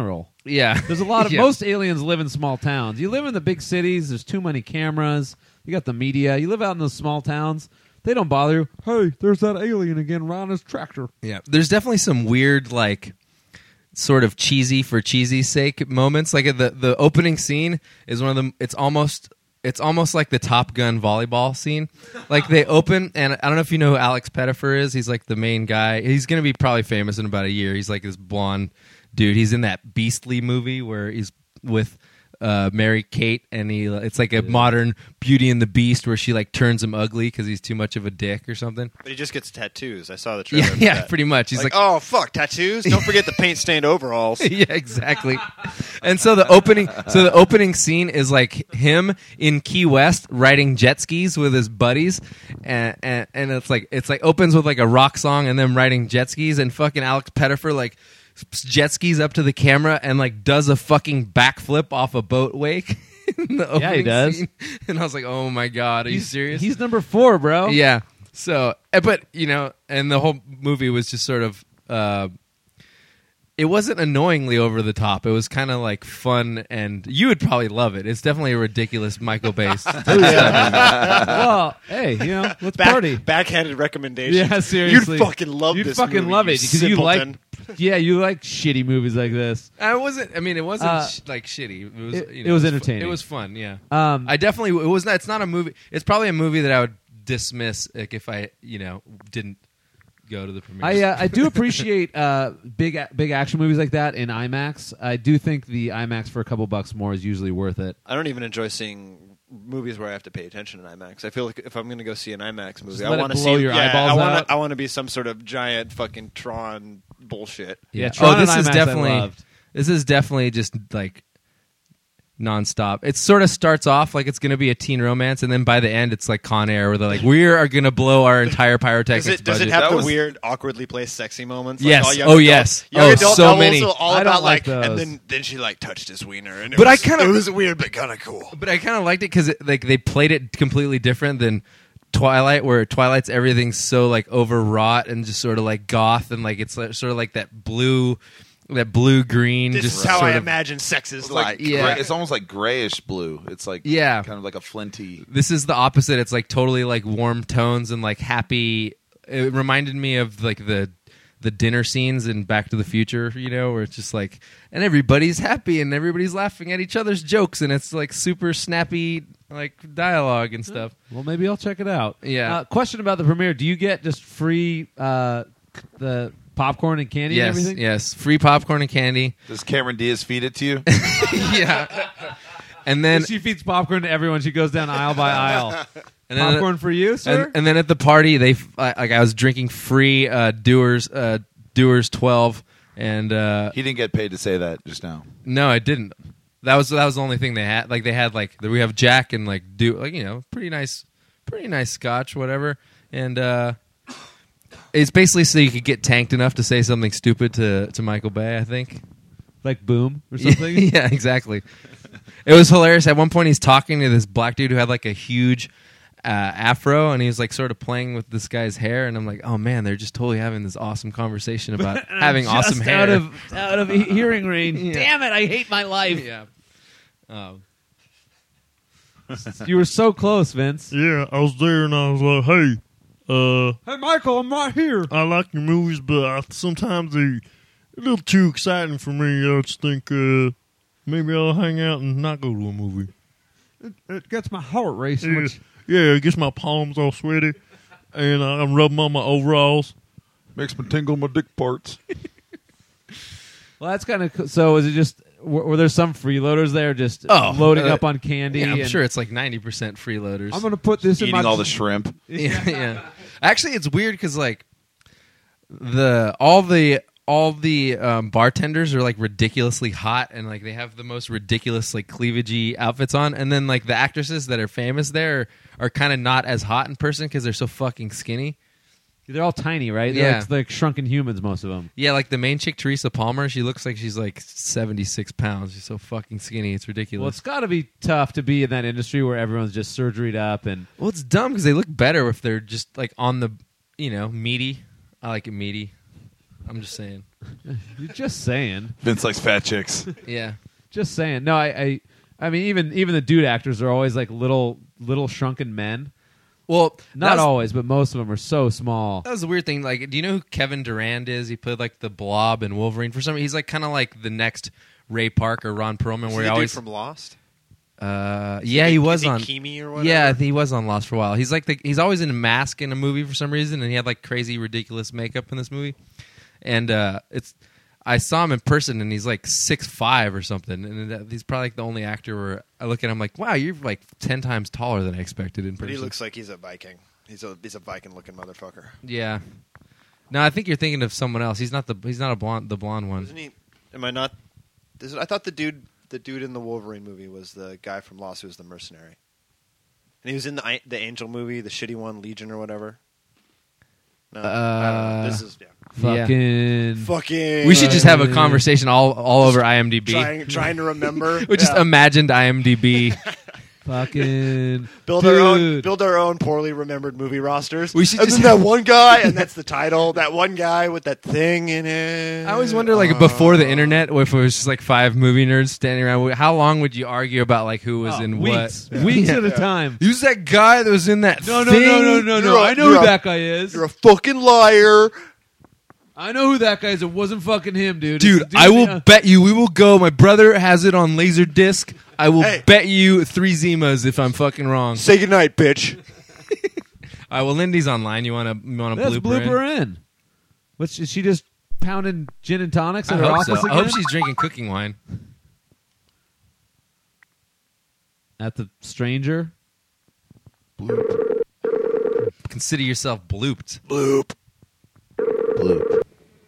Yeah. There's a lot of Yeah. most aliens live in small towns. You live in the big cities. There's too many cameras. You got the media. You live out in those small towns. They don't bother you. Hey, there's that alien again riding his tractor. Yeah, there's definitely some weird, like, sort of cheesy for cheesy's sake moments. Like the the opening scene is one of them. It's almost it's almost like the Top Gun volleyball scene. Like they open, and I don't know if you know who Alex Pettyfer is. He's like the main guy. He's going to be probably famous in about a year. He's like this blonde dude. He's in that Beastly movie where he's with uh, Mary Kate, and he it's like a modern Beauty and the Beast where she like turns him ugly because he's too much of a dick or something. But he just gets tattoos. I saw the trailer. Yeah, for yeah, that. pretty much. He's like, like, oh fuck, tattoos! Don't forget the paint stained overalls. yeah, exactly. And so the opening, so the opening scene is like him in Key West riding jet skis with his buddies, and and, and it's like it's like opens with like a rock song and them riding jet skis, and fucking Alex Pettyfer like jet skis up to the camera and like does a fucking backflip off a boat wake. in the Yeah, he opening does. scene. And I was like, oh my god, are you He's- serious? He's number four, bro. Yeah. So, eh, but you know, and the whole movie was just sort of. Uh, it wasn't annoyingly over the top. It was kind of like fun, and you would probably love it. It's definitely a ridiculous Michael Bay. Well, hey, you know, let's Back, party. Backhanded recommendations. Yeah, seriously. You'd fucking love You'd this. fucking movie, love you it because you like. simpleton. Yeah, you like shitty movies like this. I wasn't. I mean, it wasn't Uh, sh- like shitty. It was. it- you it know, was fu- entertaining. It was fun. Yeah. Um, I definitely. It was not. It's not a movie. It's probably a movie that I would dismiss like if I, you know, didn't go to the premiere. I uh, I do appreciate uh, big a- big action movies like that in IMAX. I do think the IMAX for a couple bucks more is usually worth it. I don't even enjoy seeing movies where I have to pay attention in IMAX. I feel like if I'm going to go see an IMAX movie, Just I let it want to blow see your yeah, eyeballs I wanna, out. I want to be some sort of giant fucking Tron bullshit. Yeah, Yeah. Tron Oh, this and is IMAX I definitely. loved. This is definitely just like nonstop. It sort of starts off like it's going to be a teen romance, and then by the end, it's like Con Air, where they're like, "We are going to blow our entire pyrotechnics Does it, does budget." it have That the was- weird, awkwardly placed sexy moments? Yes. all young Oh, adult- yes. Young Oh, adult so novels many. are all I don't about like like, and those. then then she like touched his wiener, and it But I was, kinda- it was weird but kind of cool. But I kind of liked it because like they played it completely different than Twilight, where Twilight's everything's so like overwrought and just sort of like goth, and like it's like, sort of like that blue, that blue green. This just is how sort I of, imagine sex is It's like, like. Yeah. gray- it's almost like grayish blue. It's like Yeah. kind of like a flinty. This is the opposite. It's like totally like warm tones and like happy. It reminded me of like the the dinner scenes in Back to the Future, you know, where it's just like, and everybody's happy and everybody's laughing at each other's jokes, and it's like super snappy like dialogue and stuff. Well, maybe I'll check it out. Yeah. Uh, question about the premiere: do you get just free uh, the popcorn and candy and Yes, everything? yes, free popcorn and candy. Does Cameron Diaz feed it to you? Yeah, and then she feeds popcorn to everyone. She goes down aisle by aisle. and then Popcorn for you, sir. and, and then at the party, they f- I- like I was drinking free uh, Doers uh, Doers twelve, and uh, He didn't get paid to say that just now. no, I didn't. That was that was the only thing they had. Like they had like we have Jack and like do like you know pretty nice, pretty nice Scotch, whatever, and uh, it's basically so you could get tanked enough to say something stupid to to Michael Bay. I think. like Boom or something. Yeah, exactly. It was hilarious. At one point, he's talking to this black dude who had like a huge uh, afro, and he was like sort of playing with this guy's hair. And I'm like, oh man, they're just totally having this awesome conversation about having Just awesome hair. out of out of he- hearing range. Yeah. Damn it! I hate my life. yeah. Um, You were so close, Vince. Yeah, I was there and I was like, hey, uh, Hey, Michael, I'm right here. I like your movies, but I, sometimes they're a little too exciting for me. I just think uh, maybe I'll hang out and not go to a movie. It, it gets my heart racing. Yeah, Which, yeah, it gets my palms all sweaty, and I'm rubbing on my overalls. Makes me tingle my dick parts. well, that's kind of so. Is it just were, were there some freeloaders there just Oh, loading uh, up on candy? yeah, I'm and, sure it's like ninety percent freeloaders. I'm going to put this in Eating my all the shrimp. yeah, yeah. Actually, it's weird because like the all the all the um, bartenders are like ridiculously hot, and like they have the most ridiculous like cleavagey outfits on, and then like the actresses that are famous there are, are kind of not as hot in person because they're so fucking skinny. They're all tiny, right? They're Yeah. like, like shrunken humans, most of them. Yeah, like the main chick, Teresa Palmer, she looks like she's like seventy-six pounds. She's so fucking skinny. It's Well, ridiculous. it's got to be tough to be in that industry where everyone's just surgeried up and Well, it's dumb because they look better if they're just like on the, you know, meaty. I like it meaty. I'm just saying. You're just saying. Vince likes fat chicks. Yeah. Just saying. No, I, I, I mean, even even the dude actors are always like little little shrunken men. Well, not that's- always, but most of them are so small. That was the weird thing. Like, do you know who Kevin Durand is? He played like the Blob and Wolverine. For some reason, he's like kind of like the next Ray Park or Ron Perlman, Is where he he the always dude from Lost. Uh, Is yeah, he- he is was he on. Kimi or whatever? Yeah, he was on Lost for a while. He's like the, he's always in a mask in a movie for some reason, and he had like crazy, ridiculous makeup in this movie. And uh, it's I saw him in person, and he's like six five or something, and that, he's probably like the only actor where I look at him like, wow, you're like ten times taller than I expected in But person. he looks like he's a Viking. He's a he's a Viking looking motherfucker. Yeah. No, I think you're thinking of someone else. He's not the he's not a blonde the blonde one. Isn't he? Am I not? Is it, I thought the dude the dude in the Wolverine movie was the guy from Lost who was the mercenary, and he was in the the Angel movie, the shitty one, Legion or whatever. No, I don't know. This is yeah. Fucking, fucking. We should just have a conversation all all over IMDb. Trying, trying to remember. we just Yeah. imagined IMDb. Fucking build dude. our own build our own poorly remembered movie rosters. We should and just then that one guy, and that's the title. That one guy with that thing in it. I always wonder, like, before the internet, if it was just like five movie nerds standing around, how long would you argue about like who was Oh, in weeks, what? weeks Yeah. at a time. Who's that guy that was in that? No, no, thing? no, no, no, You're no. a- I know you're who a- that guy is. You're a fucking liar. I know who that guy is. It wasn't fucking him, dude. Dude, It's the I will yeah. bet you we will go. My brother has it on Laserdisc. I will Hey. bet you three Zimas if I'm fucking wrong. Say goodnight, bitch. All right, well, Lindy's online. You want to you want to That's blooper, blooper in? in. What's is she just pounding gin and tonics I at her hope office so. again? I hope she's drinking cooking wine. At the stranger. Consider yourself blooped. Bloop. Bloop.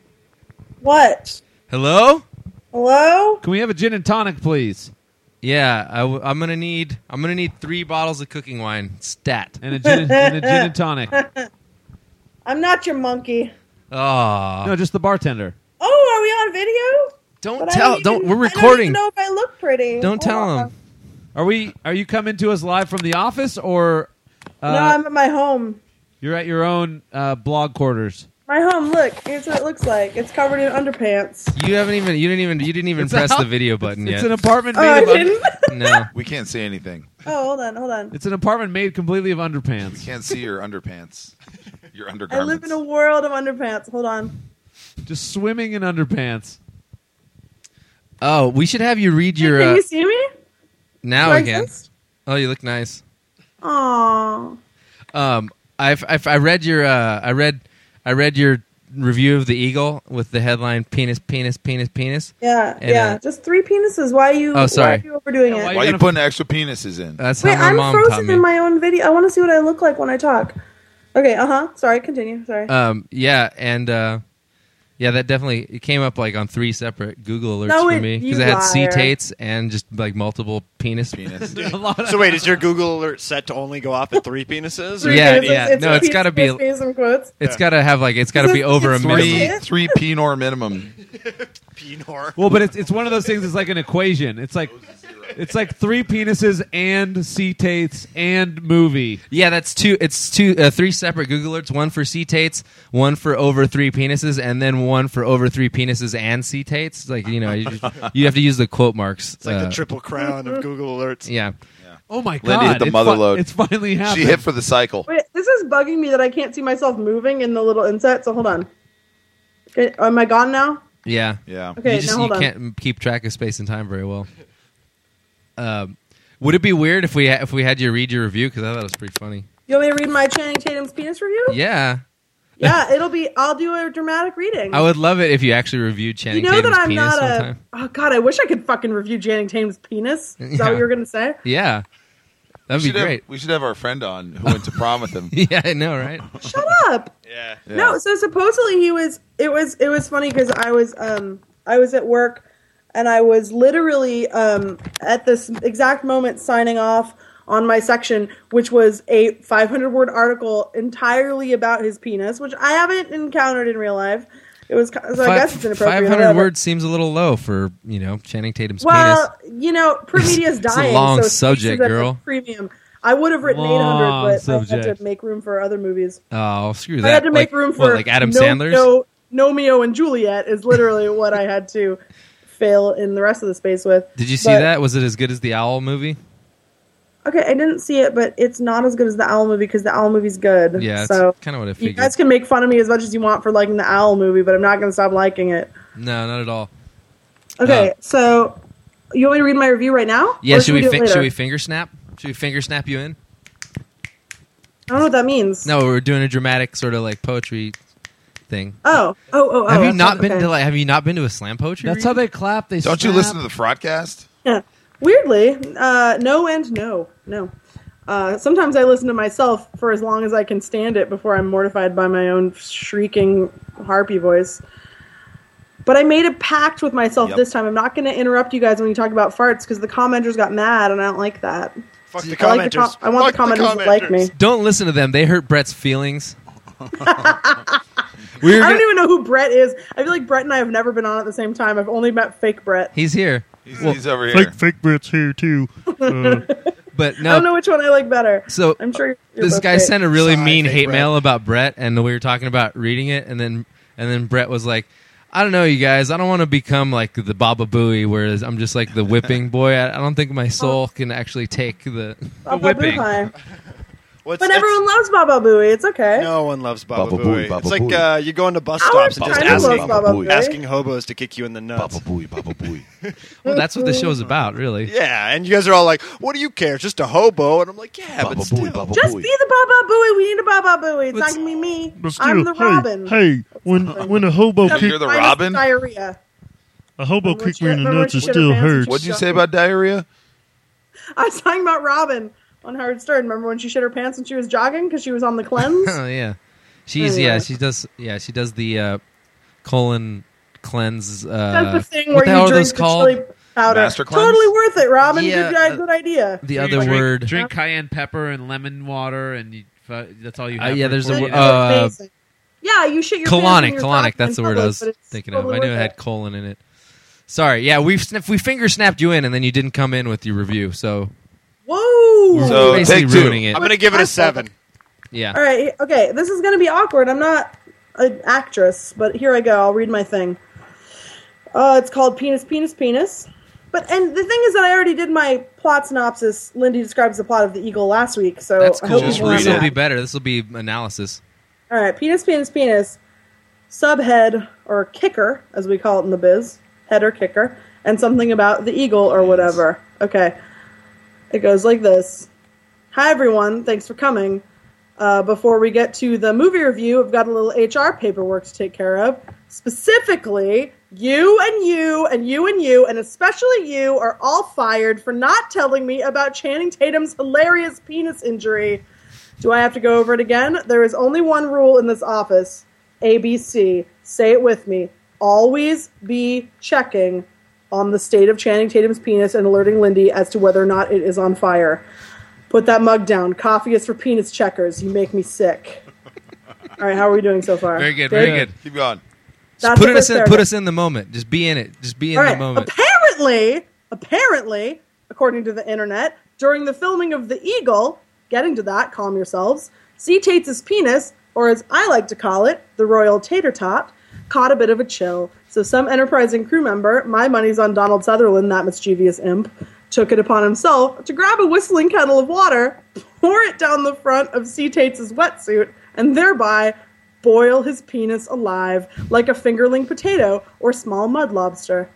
What? Hello? Hello? Can we have a gin and tonic, please? Yeah, I w- I'm gonna need I'm gonna need three bottles of cooking wine. Stat. And a gin and, and a gin and tonic. I'm not your monkey. Oh, No, just the bartender. Oh, are we on video? don't But I tell. don't, Don't. even, We're I don't recording. even know if I look pretty. Don't tell Hold him. on. Are we? Are you coming to us live from the office, or uh, no, I'm at my home. you're at your own uh, blog quarters? My home. Look, here's what it looks like. It's covered in underpants. You haven't even. You didn't even. You didn't even It's press out. the video button It's yet. an apartment Oh, I made of. un- didn't. no. We can't see anything. Oh, hold on, hold on. It's an apartment made completely of We underpants. can't see your underpants. Your I undergarments. live in a world of underpants. Hold on. Just swimming in underpants. Oh, we should have you read your. Can Uh, you see me? now Do I again. exist? Oh, you look nice. Aw. Um, I've, I've I read your. Uh, I read. I read your review of the Eagle with the headline "Penis, Penis, Penis, Penis." Yeah, And, yeah. uh, Just three penises. Why are you? Oh, sorry. Why are you overdoing Yeah, it? why Why are you gonna- putting extra penises in? That's Wait, how my I'm mom taught frozen me. in my own video. I want to see what I look like when I talk. Okay, uh huh. Sorry, continue. Sorry. Um, yeah, and uh, yeah, that definitely it came up like on three separate Google alerts No, for it- me you because it had liar. cetates and just like multiple penis. Penis. A lot of- So wait, is your Google alert set to only go off at three penises? Three yeah, penises. yeah. It's No, a it's penis, gotta be- penis, penis in quotes. It's got to have like it's got to Is be it- over a it's minimum. Three, three penor minimum. Penor. well, but it's it's one of those things. It's like an equation. It's like it's like three penises and cetates and movie. Yeah, that's two. It's two, uh, three separate Google alerts. One for cetates, one for over three penises, and then one for over three penises and cetates. It's like you know, you, just, you have to use the quote marks. It's like uh, the triple crown of Google alerts. Yeah. Oh my god! Lindy hit the it's mother fi- load. It's finally happened. She hit for the cycle. Wait, this is bugging me that I can't see myself moving in the little inset. So hold on. Okay, am I gone now? Yeah. Yeah. Okay, you just now hold you on. can't keep track of space and time very well. Um, would it be weird if we ha- if we had you read your review? Because I thought it was pretty funny. You want me to read my Channing Tatum's penis review? Yeah, Yeah, it'll be. I'll do a dramatic reading. I would love it if you actually reviewed You Channing know Tatum's that I'm penis not a. sometime. Oh God, I wish I could fucking review Channing Tatum's penis. Is that Yeah. what you were gonna say? Yeah, that'd We be should have- great. we should have our friend on who went to prom with him. Yeah, I know, right? Shut up. Yeah. Yeah. No, so supposedly he was. It was. It was funny because I was. Um, I was at work, and I was literally um at this exact moment signing off on my section, which was a five hundred word article entirely about his penis, which I haven't encountered in real life. It was. So I guess it's inappropriate. Five hundred whatever. words seems a little low for you know Channing Tatum's Well, penis. you know, print media's It's a dying. long so space subject, is at the girl. Premium. I would have written eight Long hundred, but I had subject. to make room for other movies. Oh, screw that! I had to make like, room for what, like Adam no, Sandler's. No, Romeo and Juliet is literally what I had to fail in the rest of the space with. Did you see But- that? Was it as good as the Owl movie? Okay, I didn't see it, but it's not as good as the Owl movie because the Owl movie's good. Yeah, that's so kind of what I you figured. guys can make fun of me as much as you want for liking the Owl movie, but I'm not going to stop liking it. No, not at all. Okay, Uh, so you want me to read my review right now? Yeah, Or should we do it fi- later? should we finger snap? Should we finger snap you in? I don't know what that means. No, we're doing a dramatic sort of like poetry thing. Oh, oh, oh, oh. have you that's not been okay. to like? Have you not been to a slam poetry? That's how they clap. They Don't you snap. listen to the Fraudcast? Yeah. Weirdly, uh, no and no, no. Uh, sometimes I listen to myself for as long as I can stand it before I'm mortified by my own shrieking harpy voice. But I made a pact with myself Yep. this time. I'm not going to interrupt you guys when you talk about farts because the commenters got mad and I don't like that. Fuck the I, like the commenters. com- I want Fuck the commenters, to like me. Don't listen to them. They hurt Brett's feelings. we were I gonna- don't even know who Brett is. I feel like Brett and I have never been on at the same time. I've only met fake Brett. He's here. He's, Well, he's over here. Fake, fake Brett's here too. Uh, But I no, don't know which one I like better. so I'm sure you're this both guy fake. sent a really Sorry, mean fake hate Brett. mail about Brett, and we were talking about reading it, and then and then Brett was like, "I don't know, you guys. I don't want to become like the Baba Booey, whereas I'm just like the whipping boy. I, I don't think my soul can actually take the, the Baba whipping." Booey. What's, But that's- everyone loves Baba Booey. It's okay. No one loves Baba, Baba Booey. Booey, Baba It's like Booey. uh, you go into bus I stops and was just trying to love asking, Baba Booey. asking hobos to kick you in the nuts. Baba Booey, Baba Booey. Well, that's what the show's about, really. Yeah, and you guys are all like, "What do you care? It's just a hobo." And I'm like, "Yeah, Baba but still." Booey, Baba Just Booey. be the Baba Booey. We need a Baba Booey. It's not Let's- gonna be me. but still, I'm the hey, Robin. hey, when when a hobo Except kick You're the minus Robin? Diarrhea. a hobo Remember when kick she- me in the remember when nuts, she it shit her still pants and hurts. she- What'd you say about diarrhea? I was talking about Robin on Howard Stern. Remember when she shit her pants when she was jogging because she was on the cleanse? Oh yeah, she's Anyway. yeah she does yeah she does the uh, colon cleanse. Uh, That's the thing what where the you hell are drink those the called? chili powder. Master cleanse? Totally worth it, Robin. Yeah, good, uh, good idea. The You other drink, word. Drink cayenne pepper and lemon water, and you, fu- that's all you Uh, have. yeah, for there's a forty wo- days. uh, Amazing. Yeah, you shit your pants when colonic, you're colonic. talking That's the in word I public, was but it's thinking totally of. I knew worth it had it. colon in it. Sorry. Yeah, we if we finger snapped you in, and then you didn't come in with your review. So Whoa. So, basically take two. ruining it. I'm gonna give it a seven. Yeah. All right, okay, this is going to be awkward. I'm not an actress, but here I go. I'll read my thing. Uh, it's called Penis, Penis, Penis. But and the thing is that I already did my plot synopsis. Lindy describes the plot of The Eagle last week, so That's I cool. hope Just you read This learned will be that. better. This will be analysis. All right, Penis, Penis, Penis. Subhead or kicker, as we call it in the biz, head or kicker, and something about the eagle or whatever. Okay, it goes like this. Hi everyone, thanks for coming. Uh, before we get to the movie review, I've got a little H R paperwork to take care of. Specifically, you and you and you and you, and especially you, are all fired for not telling me about Channing Tatum's hilarious penis injury. Do I have to go over it again? There is only one rule in this office. A B C. Say it with me. Always be checking on the state of Channing Tatum's penis and alerting Lindy as to whether or not it is on fire. Put that mug down. Coffee is for penis checkers. You make me sick. All right, how are we doing so far? Very good. Very Good? good. Keep going. That's Put the us first in. paragraph. Put us in the moment. Just be in it. Just be in All the right. moment. Apparently, apparently, according to the internet, during the filming of The Eagle, getting to that, calm yourselves, C. Tates' penis, or as I like to call it, the royal tater tot, caught a bit of a chill. So some enterprising crew member, my money's on Donald Sutherland, that mischievous imp, took it upon himself to grab a whistling kettle of water, pour it down the front of C. Tates' wetsuit, and thereby boil his penis alive like a fingerling potato or small mud lobster.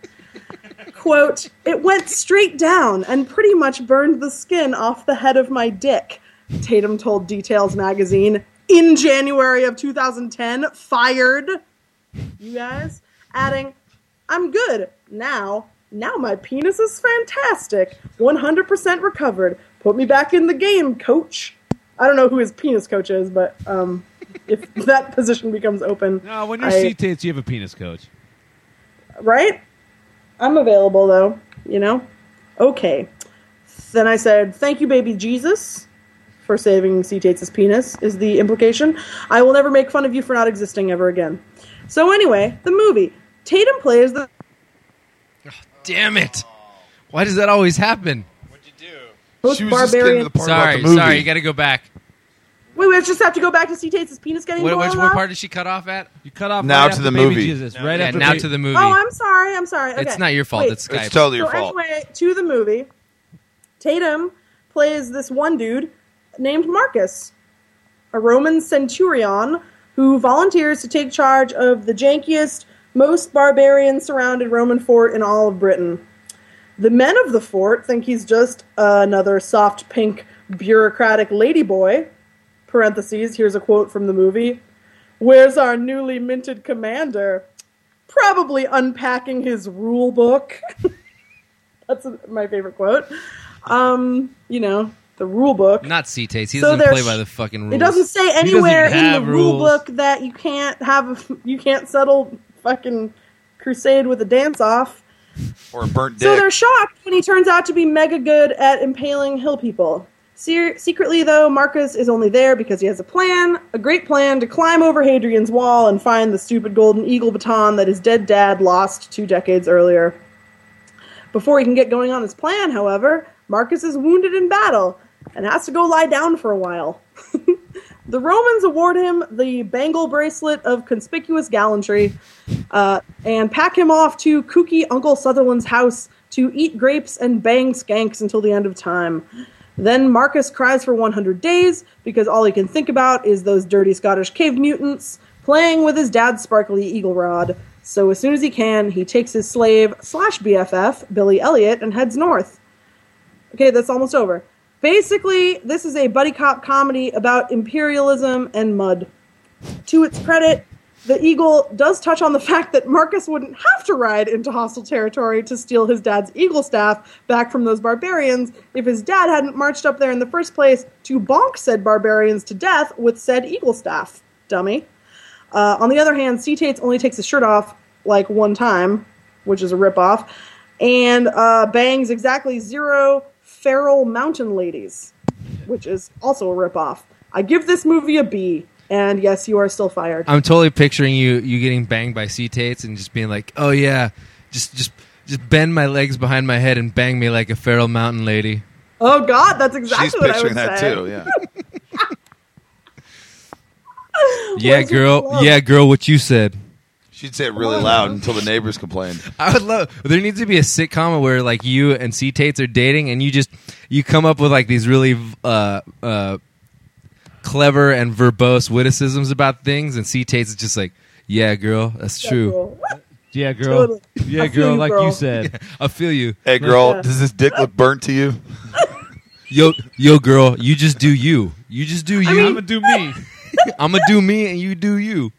Quote, it went straight down and pretty much burned the skin off the head of my dick, Tatum told Details magazine in January of two thousand ten. Fired. You guys? Adding, I'm good. Now, now my penis is fantastic. one hundred percent recovered. Put me back in the game, coach. I don't know who his penis coach is, but um, if that position becomes open. No, when you're I- C Tates, you have a penis coach. Right? I'm available, though, you know? Okay. Then I said, thank you, baby Jesus, for saving C. Tates' penis, is the implication. I will never make fun of you for not existing ever again. So anyway, the movie. Tatum plays the... Damn it! Why does that always happen? What'd you do? Most She was just getting barbarian... to the part Sorry, about the movie. sorry. You got to go back. Wait, we just have to go back to C. Tate's penis getting What, blown which, off? what part did she cut off at? You cut off Now right to after the Baby movie. Jesus, No, right yeah, after now ba- to the movie. Oh, I'm sorry. I'm sorry. Okay. It's not your fault. Wait. It's Skype. It's totally your So fault. anyway, to the movie, Tatum plays this one dude named Marcus, a Roman centurion who volunteers to take charge of the jankiest, most barbarian-surrounded Roman fort in all of Britain. The men of the fort think he's just another soft pink bureaucratic ladyboy. Parentheses, here's a quote from the movie. Where's our newly minted commander? Probably unpacking his rule book. That's a, my favorite quote. Um, you know, the rule book. Not C. Tate's. He So doesn't play there's- by the fucking rules. It doesn't say doesn't anywhere even in the have rule rules. book that you can't have a, you can't settle fucking crusade with a dance off. Or a burnt So dick. they're shocked when he turns out to be mega good at impaling hill people. Se- secretly, though, Marcus is only there because he has a plan, a great plan to climb over Hadrian's Wall and find the stupid golden eagle baton that his dead dad lost two decades earlier. Before he can get going on his plan, however, Marcus is wounded in battle and has to go lie down for a while. The Romans award him the bangle bracelet of conspicuous gallantry uh, and pack him off to kooky Uncle Sutherland's house to eat grapes and bang skanks until the end of time. Then Marcus cries for one hundred days because all he can think about is those dirty Scottish cave mutants playing with his dad's sparkly eagle rod. So as soon as he can, he takes his slave slash B F F, Billy Elliot, and heads north. Okay, that's almost over. Basically, this is a buddy cop comedy about imperialism and mud. To its credit, the Eagle does touch on the fact that Marcus wouldn't have to ride into hostile territory to steal his dad's eagle staff back from those barbarians if his dad hadn't marched up there in the first place to bonk said barbarians to death with said eagle staff. Dummy. Uh, on the other hand, C. Tate's only takes his shirt off like one time, which is a ripoff, and uh, bangs exactly zero feral mountain ladies, which is also a ripoff. I give this movie a B, and yes, you are still fired. I'm totally picturing you you getting banged by C. Tates and just being like, oh yeah, just just just bend my legs behind my head and bang me like a feral mountain lady. Oh God, that's exactly She's what I would picturing that say. too, yeah. Yeah, What's girl. with love? Yeah, girl. What you said. She'd say it really loud until the neighbors complained. I would love. There needs to be a sitcom where like you and C. Tates are dating, and you just you come up with like these really uh, uh, clever and verbose witticisms about things, and C. Tates is just like, "Yeah, girl, that's Yeah, true. girl. Yeah, girl. Totally. Yeah, I feel girl, you, like girl. you said. I feel you, Hey, girl, Yeah. does this dick look burnt to you? yo, yo, girl. You just do you. You just do you. I'm going to do me. I'm gonna do me, and you do you."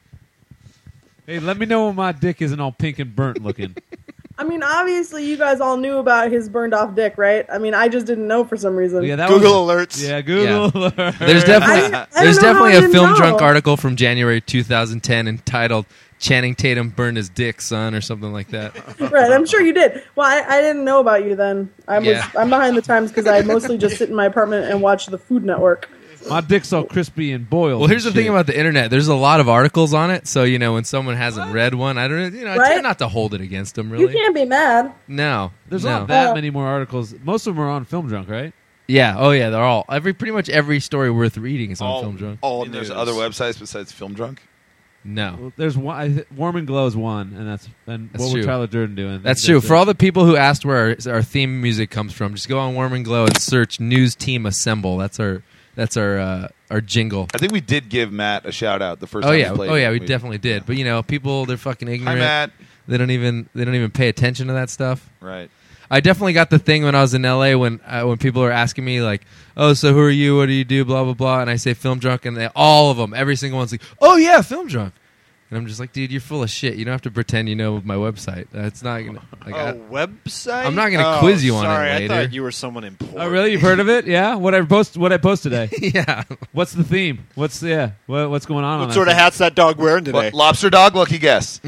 Hey, let me know when my dick isn't all pink and burnt looking. I mean, obviously, you guys all knew about his burned off dick, right? I mean, I just didn't know for some reason. Yeah, that Google was, alerts. Yeah, Google Yeah. alert. There's I definitely didn't- I didn't there's know how definitely I a didn't film know. drunk article from January two thousand ten entitled "Channing Tatum burned his dick, son" or something like that. Right, I'm sure you did. Well, I, I didn't know about you then. I was Yeah. I'm behind the times because I mostly just sit in my apartment and watch the Food Network. My dick's all crispy and boiled. Well, here's the and thing shit. about the internet. There's a lot of articles on it, so you know when someone hasn't read one, I don't, you know, I try Right? not to hold it against them. You Really, can't be mad. no, There's no. not that Uh, many more articles. Most of them are on Film Drunk, right? Yeah, oh yeah, they're all every pretty much every story worth reading is on All, Film Drunk. all And there's news. other websites besides Film Drunk? No, Well, there's one. I, th- Warm and Glow is one, and that's and That's what true. was Tyler Durden doing? that's true. For all the people who asked where our, our theme music comes from, just go on Warm and Glow and search "News Team Assemble." That's our that's our uh, our jingle. I think we did give Matt a shout out the first Oh time yeah, we played oh yeah, it. we definitely did. But you know, people they're fucking Hi, ignorant. Matt. They don't even they don't even pay attention to that stuff. Right. I definitely got the thing when I was in L A when uh, when people are asking me like, "Oh, so who are you? What do you do?" Blah blah blah, and I say Film Drunk, and they all of them, every single one's like, "Oh yeah, Film Drunk," and I'm just like, "Dude, you're full of shit. You don't have to pretend you know my website. That's not gonna." Like, Oh, I- website? I'm not gonna Oh, quiz you on it sorry, later. I thought you were someone important. Oh really? You've heard of it? Yeah. What I post? What I post today? yeah, What's the theme? What's yeah? What, what's going on? on What that sort of thing? hat's that dog wearing today? What, lobster dog? Lucky guess.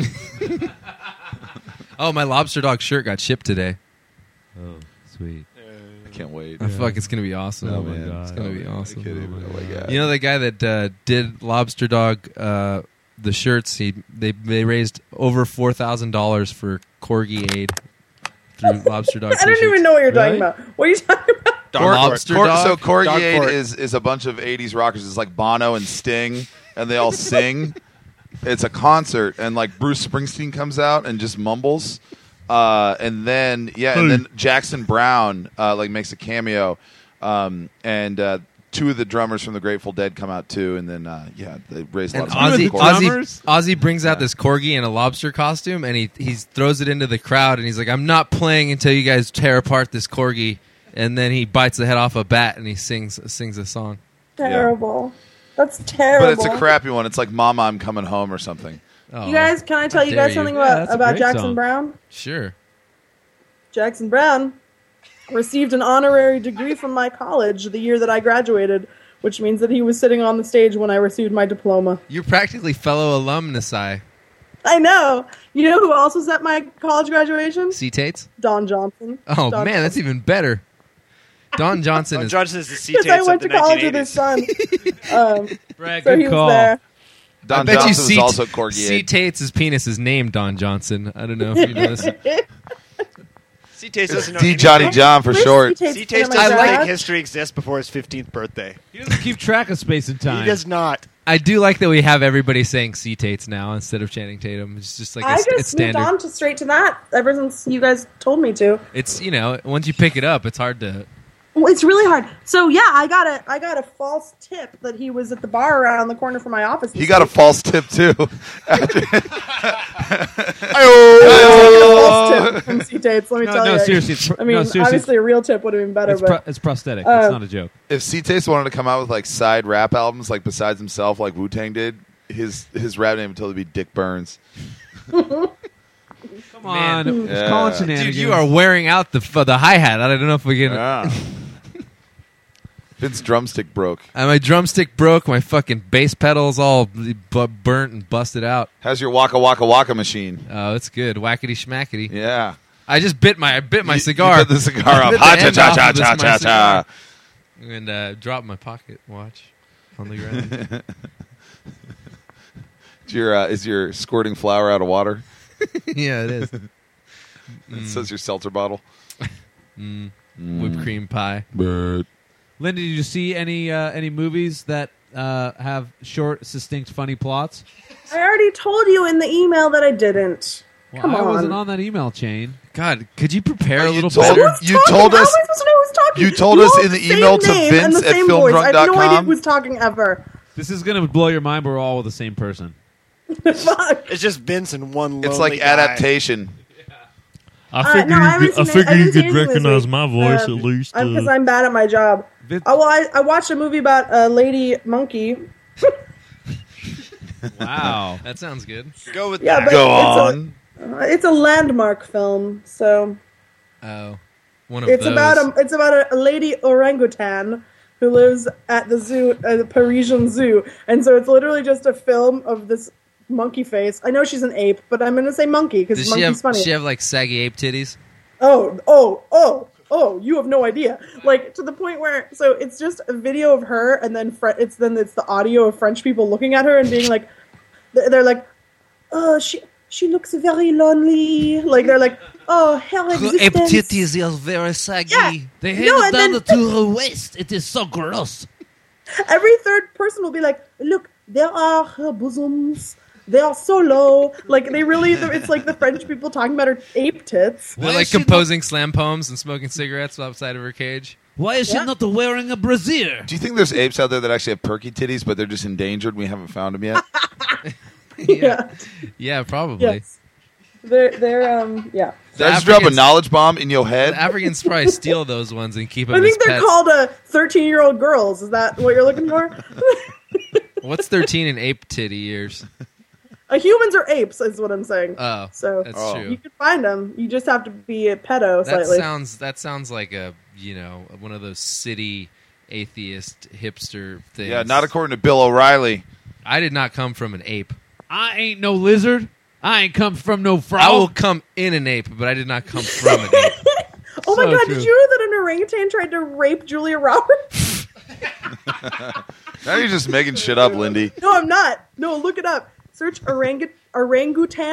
oh, my Lobster Dog shirt got shipped today. Oh, sweet. I can't wait. Oh, fuck, it's gonna be awesome. Oh, Oh my man. god, it's Oh, gonna be man. I awesome. can't even- oh, my God. You know the guy that uh, did Lobster Dog uh, the shirts? He they they raised over four thousand dollars for Corgi Aid through Lobster Dog. I don't t-shirts. even know what you're Really? talking about. What are you talking about? Cor- Lobster Cor- dog? So Corrugated Dog Court. is is a bunch of eighties rockers. It's like Bono and Sting, and they all sing. It's a concert, and like Bruce Springsteen comes out and just mumbles, uh, and then yeah, and then Jackson Browne uh, like makes a cameo, um, and uh, two of the drummers from the Grateful Dead come out too, and then uh, yeah, they raise a lot And of money. Ozzy, for Corrugated. Ozzy, Ozzy brings out this corgi in a lobster costume, and he he throws it into the crowd, and he's like, "I'm not playing until you guys tear apart this corgi." And then he bites the head off a bat, and he sings sings a song. Terrible. That's terrible. But it's a crappy one. It's like "Mama, I'm Coming Home" or something. Oh, You guys, can I tell how you dare guys something Yeah, about, that's a about great Jackson song. Browne? Sure. Jackson Browne received an honorary degree from my college the year that I graduated, which means that he was sitting on the stage when I received my diploma. You're practically fellow alumnus. I I know. You know who else was at my college graduation? C Tates. Don Johnson. Oh Don man, that's even better. Don Johnson Don is Johnson is the C Because I tapes went of to the college with his nineteen eighties. son. um, Brad, so good he was call. there. Don I bet Johnson you was C- also C Corrugated. Tates' penis is named Don Johnson. I don't know if you know this. C tapes doesn't know D. anything. Johnny John for Chris short. C. Tate's C tapes been at my doesn't grad. think history exists before his fifteenth birthday. He doesn't keep track of space and time. He does not. I do like that we have everybody saying C Tates now instead of Channing Tatum. It's just like I it's, just it's moved standard. on to straight to that ever since you guys told me to. It's you know once you pick it up, it's hard to. Well, it's really hard. So yeah, I got a I got a false tip that he was at the bar around the corner from my office. He got a false tip too. false tip from C Tates. Let me No, tell no, you. seriously, it's pr- I mean, no, seriously, obviously, a real tip would have been better, It's, but pro- it's prosthetic. Uh, it's not a joke. If C-Taste wanted to come out with like side rap albums, like besides himself, like Wu-Tang did, his his rap name would totally be Dick Burns. Come on, Man. just call it Yeah. shenanigans. Dude, you are wearing out the f- the hi hat. I don't know if we can. Yeah. Vince's drumstick broke. Uh, my drumstick broke. My fucking bass pedals all b- burnt and busted out. How's your Waka Waka Waka machine? Oh, it's good. Whackety schmackety. Yeah. I just bit my I bit my You- cigar. You put the cigar I up. bit the Ha cha end cha off cha of this- cha my cha cha. cigar And uh, dropped my pocket watch on the ground. Is your uh, is your squirting flour out of water? Yeah, it is. It says your seltzer bottle. Mm. Whipped cream pie. But Linda, did you see any uh, any movies that uh, have short, succinct, funny plots? I already told you in the email that I didn't. Well, Come I wasn't on. on that email chain. God, could you prepare a you little told- better? Who's You talking? told How us- am I supposed to know who's talking? you told You us all in the same email to name and Vince the at same film voice. drunk I dot have no idea com. who's talking ever. This is going to blow your mind, but we're all with the same person. Fuck. It's just Vince and one lonely it's like guy. adaptation. I Uh, figure no, I you haven't could, I seen it. I figure you didn't see could anything this recognize week. my voice Um, at least. Because uh, I'm bad at my job. Vince- Oh, well, I, I watched a movie about a lady monkey. Wow. That sounds good. Go with Yeah, that. but Go it's on. A, uh, it's a landmark film, so Oh, one of it's those. about a it's about a, a lady orangutan who lives at the zoo, uh, the Parisian Zoo, and so it's literally just a film of this monkey face. I know she's an ape, but I'm going to say monkey because Does she monkey's have? funny. She have like saggy ape titties? Oh, oh, oh, oh! You have no idea. Like to the point where, so it's just a video of her, and then Fre- it's then it's the audio of French people looking at her and being like, they're they're like, oh, she she looks very lonely. Like they're like, oh, her existence. are very saggy. Yeah. They hang No, it and down then- to her waist. It is so gross. Every third person will be like, look, there are her bosoms. They are so low. Like they really, it's like the French people talking about her ape tits. They're like composing slam poems and smoking cigarettes outside of her cage. Why is Yeah. she not wearing a brassiere? Do you think there's apes out there that actually have perky titties, but they're just endangered? We haven't found them yet. Yeah. Yeah, probably. Yes. They're they're um yeah. Did I just drop a Africans- knowledge bomb in your head? The Africans probably steal those ones and keep them I as think they're pets. called uh, thirteen-year-old girls. Is that what you're looking for? What's thirteen in ape titty years? uh, humans are apes, is what I'm saying. Oh, so that's Oh. true. you can find them. You just have to be a pedo That slightly. sounds that sounds like a you know one of those city atheist hipster things. Yeah, not according to Bill O'Reilly. I did not come from an ape. I ain't no lizard. I ain't come from no frog. I will come in an ape, but I did not come from an ape. oh my so god! true. Did you know that an orangutan tried to rape Julia Roberts? Now you're just making shit up, Lindy. No, I'm not. No, look it up. Search orang- orangutan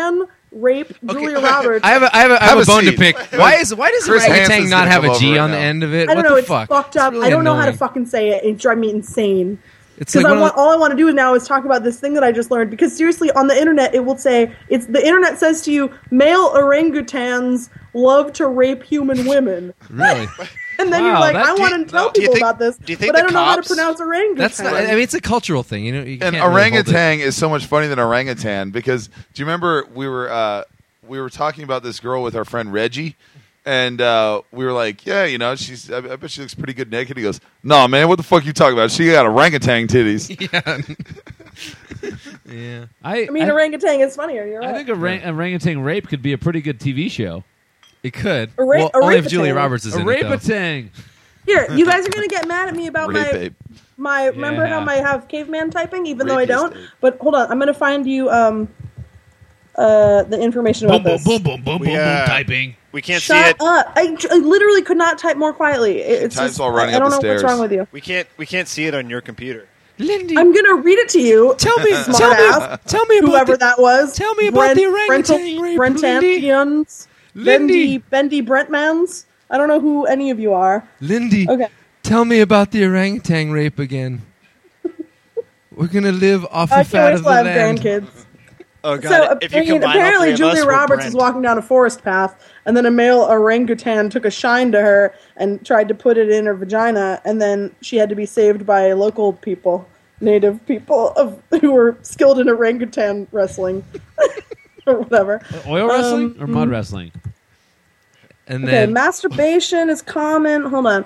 rape Julia Roberts. I have a, I have a, I have Have a a bone to seat. pick. Why is why does Chris orangutan Hansen's not gonna have come a G over right on the now. end of it? I don't what know. the It's fuck? fucked It's up. really I don't know how to annoying. fucking say it. It drives me insane. It's Because like I one want of all I want to do now is talk about this thing that I just learned. Because seriously, on the internet, it will say it's the internet says to you, male orangutans love to rape human women, the, really. and then Wow, you're like, that- I do want you- to tell do you people think- about this, do you think but I the don't know how to cops- pronounce orangutan. That's not. I mean, it's a cultural thing. You know, you An can't really hold it. orangutan is so much funnier than orangutan because do you remember we were uh, we were talking about this girl with our friend Reggie, and uh, we were like, yeah, you know, she's I, I bet she looks pretty good naked. He goes, no, man, what the fuck you talking about? She got orangutan titties. Yeah. yeah. I, I mean, orangutan is funnier. You're I right. think orang- orangutan rape could be a pretty good T V show. It could. A ra- well, a only if rape-a-tang. Julia Roberts is A in it, though. rape-a-tang. Here, you guys are gonna get mad at me about Rape my ape. my. Remember how Yeah. I have caveman typing, even though I Rapist don't. ape. But hold on, I'm gonna find you um uh the information about this. boom, boom, boom, We, uh, typing. We can't Shut see it. up! I, I literally could not type more quietly. It- It's types just, while running I don't up know the what's stairs. wrong with you. We can't. We can't see it on your computer. Lindy, I'm gonna read it to you. tell me, smart tell me, ass, tell me about whoever the, that was. tell me about the orangutan Brental- rape, Brentantians, Lindy. Bendy, Bendy Brentmans. I don't know who any of you are. Lindy. Okay. Tell me about the orangutan rape again. We're gonna live off I the can't fat wait of till the I have land. grandkids. Oh god! So if you I mean, combine all apparently three of Julia us, we're Roberts Brent. was walking down a forest path, and then a male orangutan took a shine to her and tried to put it in her vagina, and then she had to be saved by local people, native people of who were skilled in orangutan wrestling or whatever. Oil wrestling Um, or mud wrestling? And Okay, then masturbation is common. Hold on.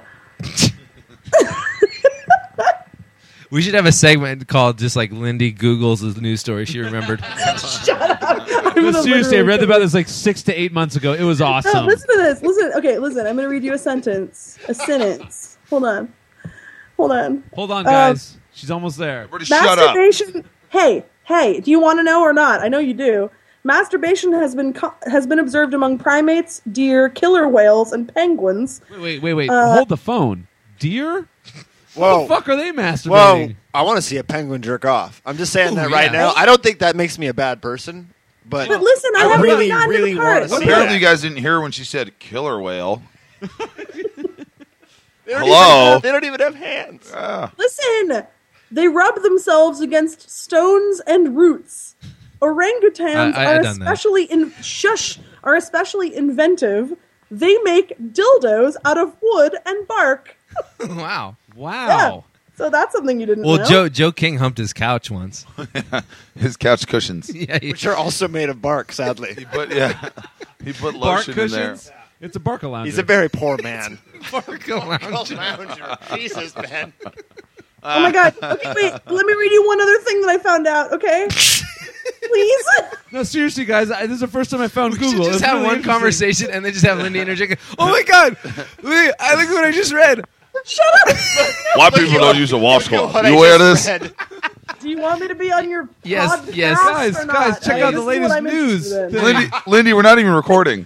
we should have a segment called just like Lindy Googles the news story she remembered. I'm No, gonna seriously, I literally read kill about you. this like six to eight months ago. It was No, awesome. listen to this. Listen. Okay, listen. I'm going to read you a sentence. A sentence. Hold on. Hold on. Hold on, Um, guys. She's almost there. Everybody shut up. Masturbation. Hey, hey. Do you want to know or not? I know you do. Masturbation has been co- has been observed among primates, deer, killer whales, and penguins. Wait, wait, wait. wait. Uh, Hold the phone. Deer? Whoa! What the fuck are they Whoa! masturbating? I want to see a penguin jerk off. I'm just saying Ooh, that right yeah. now. I don't think that makes me a bad person, but, But listen, I, I haven't really, gotten really to the part. wanna see Apparently, that. you guys didn't hear when she said killer whale. they don't Hello? Even have, they don't even have hands. Ah. Listen, they rub themselves against stones and roots. Orangutans I- I- I are done that. especially in shush are especially inventive. They make dildos out of wood and bark. Wow. Wow. So that's something you didn't Well, know. Joe Joe King humped his couch once. His couch cushions. Yeah, he- Which are also made of bark, sadly. He put yeah. He put Bark lotion in there. cushions? It's a bark lounger. He's a very poor man. Bark lounger. Lounger. Jesus, man. Oh my god. Okay, wait. Let me read you one other thing that I found out, okay? Please. No, seriously, guys. I, this is the first time I found We Google. should just It's have really one interesting. conversation and then just have Lindy interject. Oh my god! Wait, I look at what I just read. Shut up. White people don't use a washcloth. What You I wear just this? read. Do you want me to be on your Yes, podcast yes. Guys, or guys, not? check I- out this the is what latest I'm news interested in. thing. Lindy, Lindy, we're not even recording.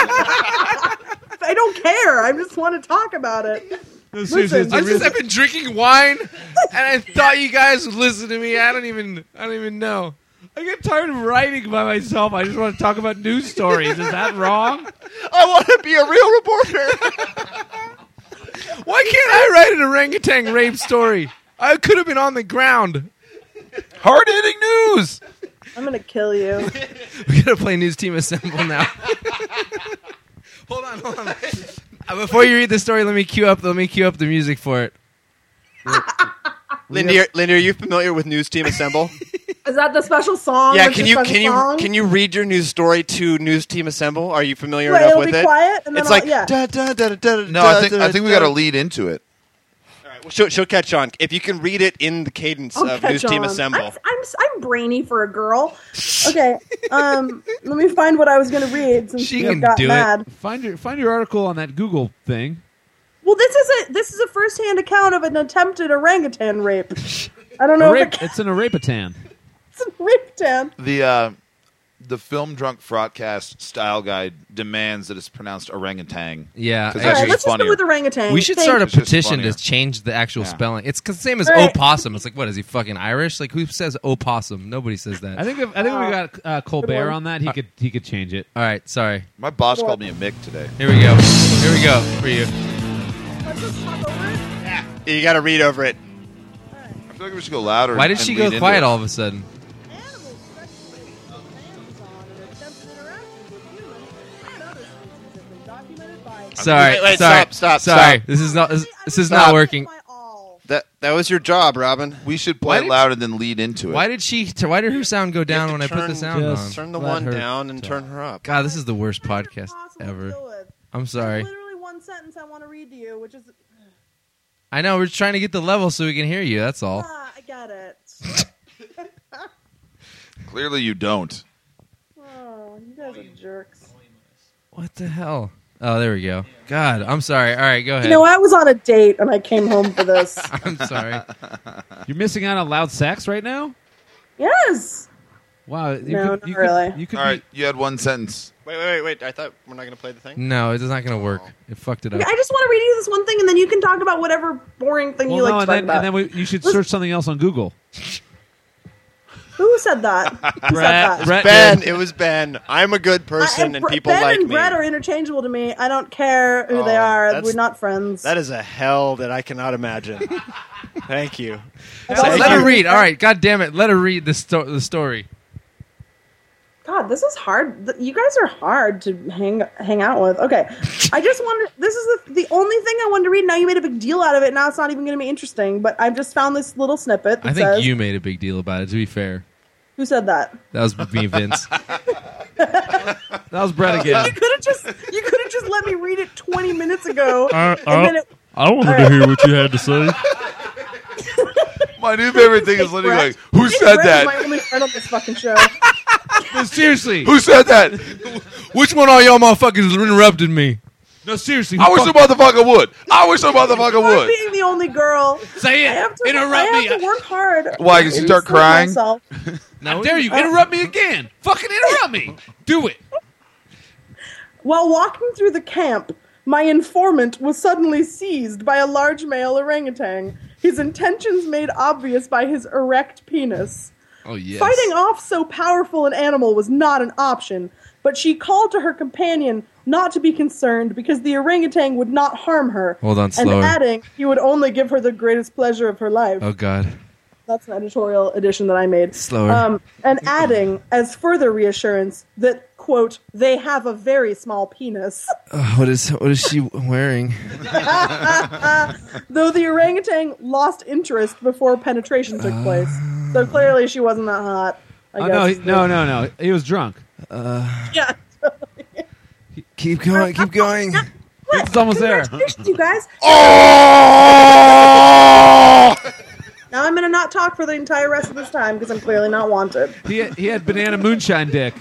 I don't care. I just want to talk about it. No, seriously, Listen. it's a I real- just have been drinking wine, and I thought you guys would listen to me. I don't even, I don't even know. I get tired of writing by myself. I just want to talk about news stories. Is that wrong? I want to be a real reporter. Why can't I write an orangutan rape story? I could have been on the ground. Hard hitting news. I'm gonna kill you. We gotta play News Team Assemble now. Hold on, hold on. Uh, before you read the story, let me cue up. Let me cue up the music for it. Lindy, are, Lindy, are you familiar with News Team Assemble? Is that the special song? yeah, That's can the you special can you song? can you read your news story to News Team Assemble? Are you familiar Wait, enough it'll with be it? quiet, and then it's I'll- like yeah. da, da, da, da, da, No, I da, think da, I think we da. got to lead into it. Well, she'll, she'll catch on if you can read it in the cadence I'll of catch News Team on. Assemble. I'm, I'm I'm brainy for a girl. Okay, um, let me find what I was going to read since She you can got do it. mad. Find your find your article on that Google thing. Well, this is a this is a first-hand account of an attempted orangutan rape. I don't know A if rape, it it's an orangatan. it's a rape tan. The uh, the film drunk fraudcast style guide demands that it's pronounced orangutan. Yeah, 'Cause All that's right, just let's just go funnier. with orangutan. We should Thank start a It's just petition funnier. to change the actual Yeah. spelling. It's the same as All right. opossum. It's like, what is he fucking Irish? Like, who says opossum? Nobody says that. I think if, I think if we got uh, Colbert one. on that, he could he could change it. All right, sorry. My boss called me a Mick today. Here we go. Here we go for you. Let's just talk over it. You got to read over it. I feel like we should go louder. Why did and she lead go into quiet it. all of a sudden? Animals speculate on Amazon and attempted interactions with humans and other species have been documented by. Sorry, Wait, wait, sorry, stop, stop, sorry. stop. This is not. This, this is Stop. not working. My all. That that was your job, Robin. We should Why play it did- louder than lead into it. Why did she? t- Why did her sound go You have down to when I put turn- the sound just- on? Turn the Let one her down and talk. turn her up. God, this is the worst What podcast impossible to ever. deal with. I'm sorry. There's literally one sentence I want to read to you, which is. I know we're trying to get the level so we can hear you. That's all. Ah, I get it. Clearly, you don't. Oh, you guys are jerks. What the hell? Oh, there we go. God, I'm sorry. All right, go ahead. You know, I was on a date and I came home for this. I'm sorry. You're missing out on loud sex right now. Yes. Wow. You No, could, not you really. Could, you could All be- right, you had one sentence. Wait, wait, wait, wait. I thought we're not going to play the thing. No, it's not going to work. It fucked it up. Okay, I just want to read you this one thing, and then you can talk about whatever boring thing well, you like no, to and talk then, about. and then we, you should Listen- search something else on Google. Who said that? Who said Brett, that? Brett Ben, did. it was Ben. I'm a good person, I- and Bre- people Ben like and me. Brett are interchangeable to me. I don't care who they Oh, are. that's- We're not friends. That is a hell that I cannot imagine. Thank you. I've So also let been- her read. All right, God damn it. Let her read the, sto- the story. God, this is hard. Th- You guys are hard to hang hang out with. Okay, I just wanted. This is the, the only thing I wanted to read. Now you made a big deal out of it. Now it's not even going to be interesting. But I've just found this little snippet that I think says, you made a big deal about it, to be fair. "Who said that?" That was me, Vince. That was Brett You again. could have just you could have just let me read it twenty minutes ago, I, and I, then it. I wanted to hear what you had to say. My new favorite thing is literally like, who Nick said Brett is my that? only friend on this fucking show. No, seriously. Who said that? Which one of y'all motherfuckers interrupted me? No, seriously. who I wish a fuck- motherfucker would. I wish a motherfucker I'm would. being the only girl. Say I have it. to, Interrupt I me. have to work hard. Why, 'cause you to start sort crying? myself. How dare you interrupt me again? Fucking interrupt me. Do it. While walking through the camp, my informant was suddenly seized by a large male orangutan, his intentions made obvious by his erect penis. Oh, yes. Fighting off so powerful an animal was not an option, but she called to her companion not to be concerned because the orangutan would not harm her. Hold on, and slower. adding, he would only give her the greatest pleasure of her life. Oh, God. That's an editorial edition that I made. Slower. Um, and adding, as further reassurance, that, quote, they have a very small penis. Uh, what is what is she wearing? Though the orangutan lost interest before penetration took place. So clearly she wasn't that hot. I Oh, guess. no, he, no, no, no. He was drunk. Yeah. Keep going, keep going. What? It's almost there. Congratulations, you guys. Oh! Now I'm going to not talk for the entire rest of this time because I'm clearly not wanted. He had, he had banana moonshine dick.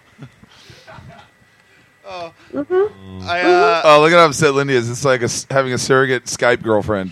I, uh, Oh, look at how upset Lindy is. It's like a, having a surrogate Skype girlfriend.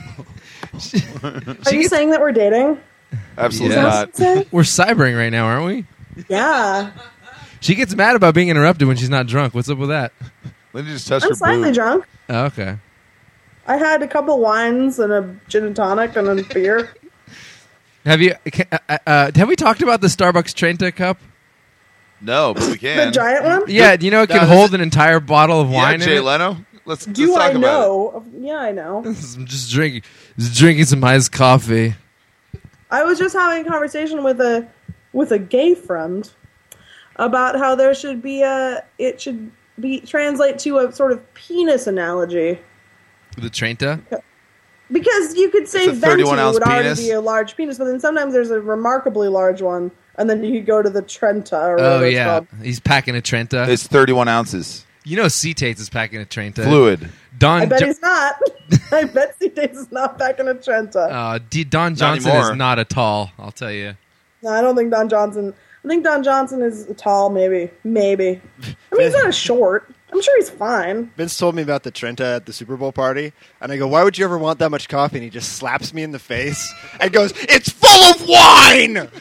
Are you saying that we're dating? Absolutely Yes. not. Say? We're cybering right now, aren't we? Yeah. She gets mad about being interrupted when she's not drunk. What's up with that? Lindy just touched I'm her slightly boob. drunk. Oh, okay. I had a couple wines and a gin and tonic and a beer. Have you? Uh, uh, have we talked about the Starbucks Trenta cup? No, but we The can. giant one? Yeah, you know it can That is- hold an entire bottle of Yeah, wine Jay in it. Leno. Let's, Do let's talk I about know? Yeah, I know. I'm just drinking, just drinking some iced coffee. I was just having a conversation with a with a gay friend about how there should be a it should be translate to a sort of penis analogy. The Trenta. Because you could say It's a venti thirty-one ounce would already penis. be a large penis, but then sometimes there's a remarkably large one, and then you could go to the Trenta or Oh whatever it's yeah, called. he's packing a Trenta. it. It's thirty-one ounces. You know, C Tates is packing a Trenta. Fluid. Don. I bet Jo- he's not. I bet C Dates is not back in a Trenta. uh, D- Don Johnson anymore. is not a tall. I'll tell you. No, I don't think Don Johnson. I think Don Johnson is tall, maybe, maybe. I mean, he's not a short. I'm sure he's fine. Vince told me about the Trenta at the Super Bowl party, and I go, "Why would you ever want that much coffee?" And he just slaps me in the face and goes, "It's full of wine."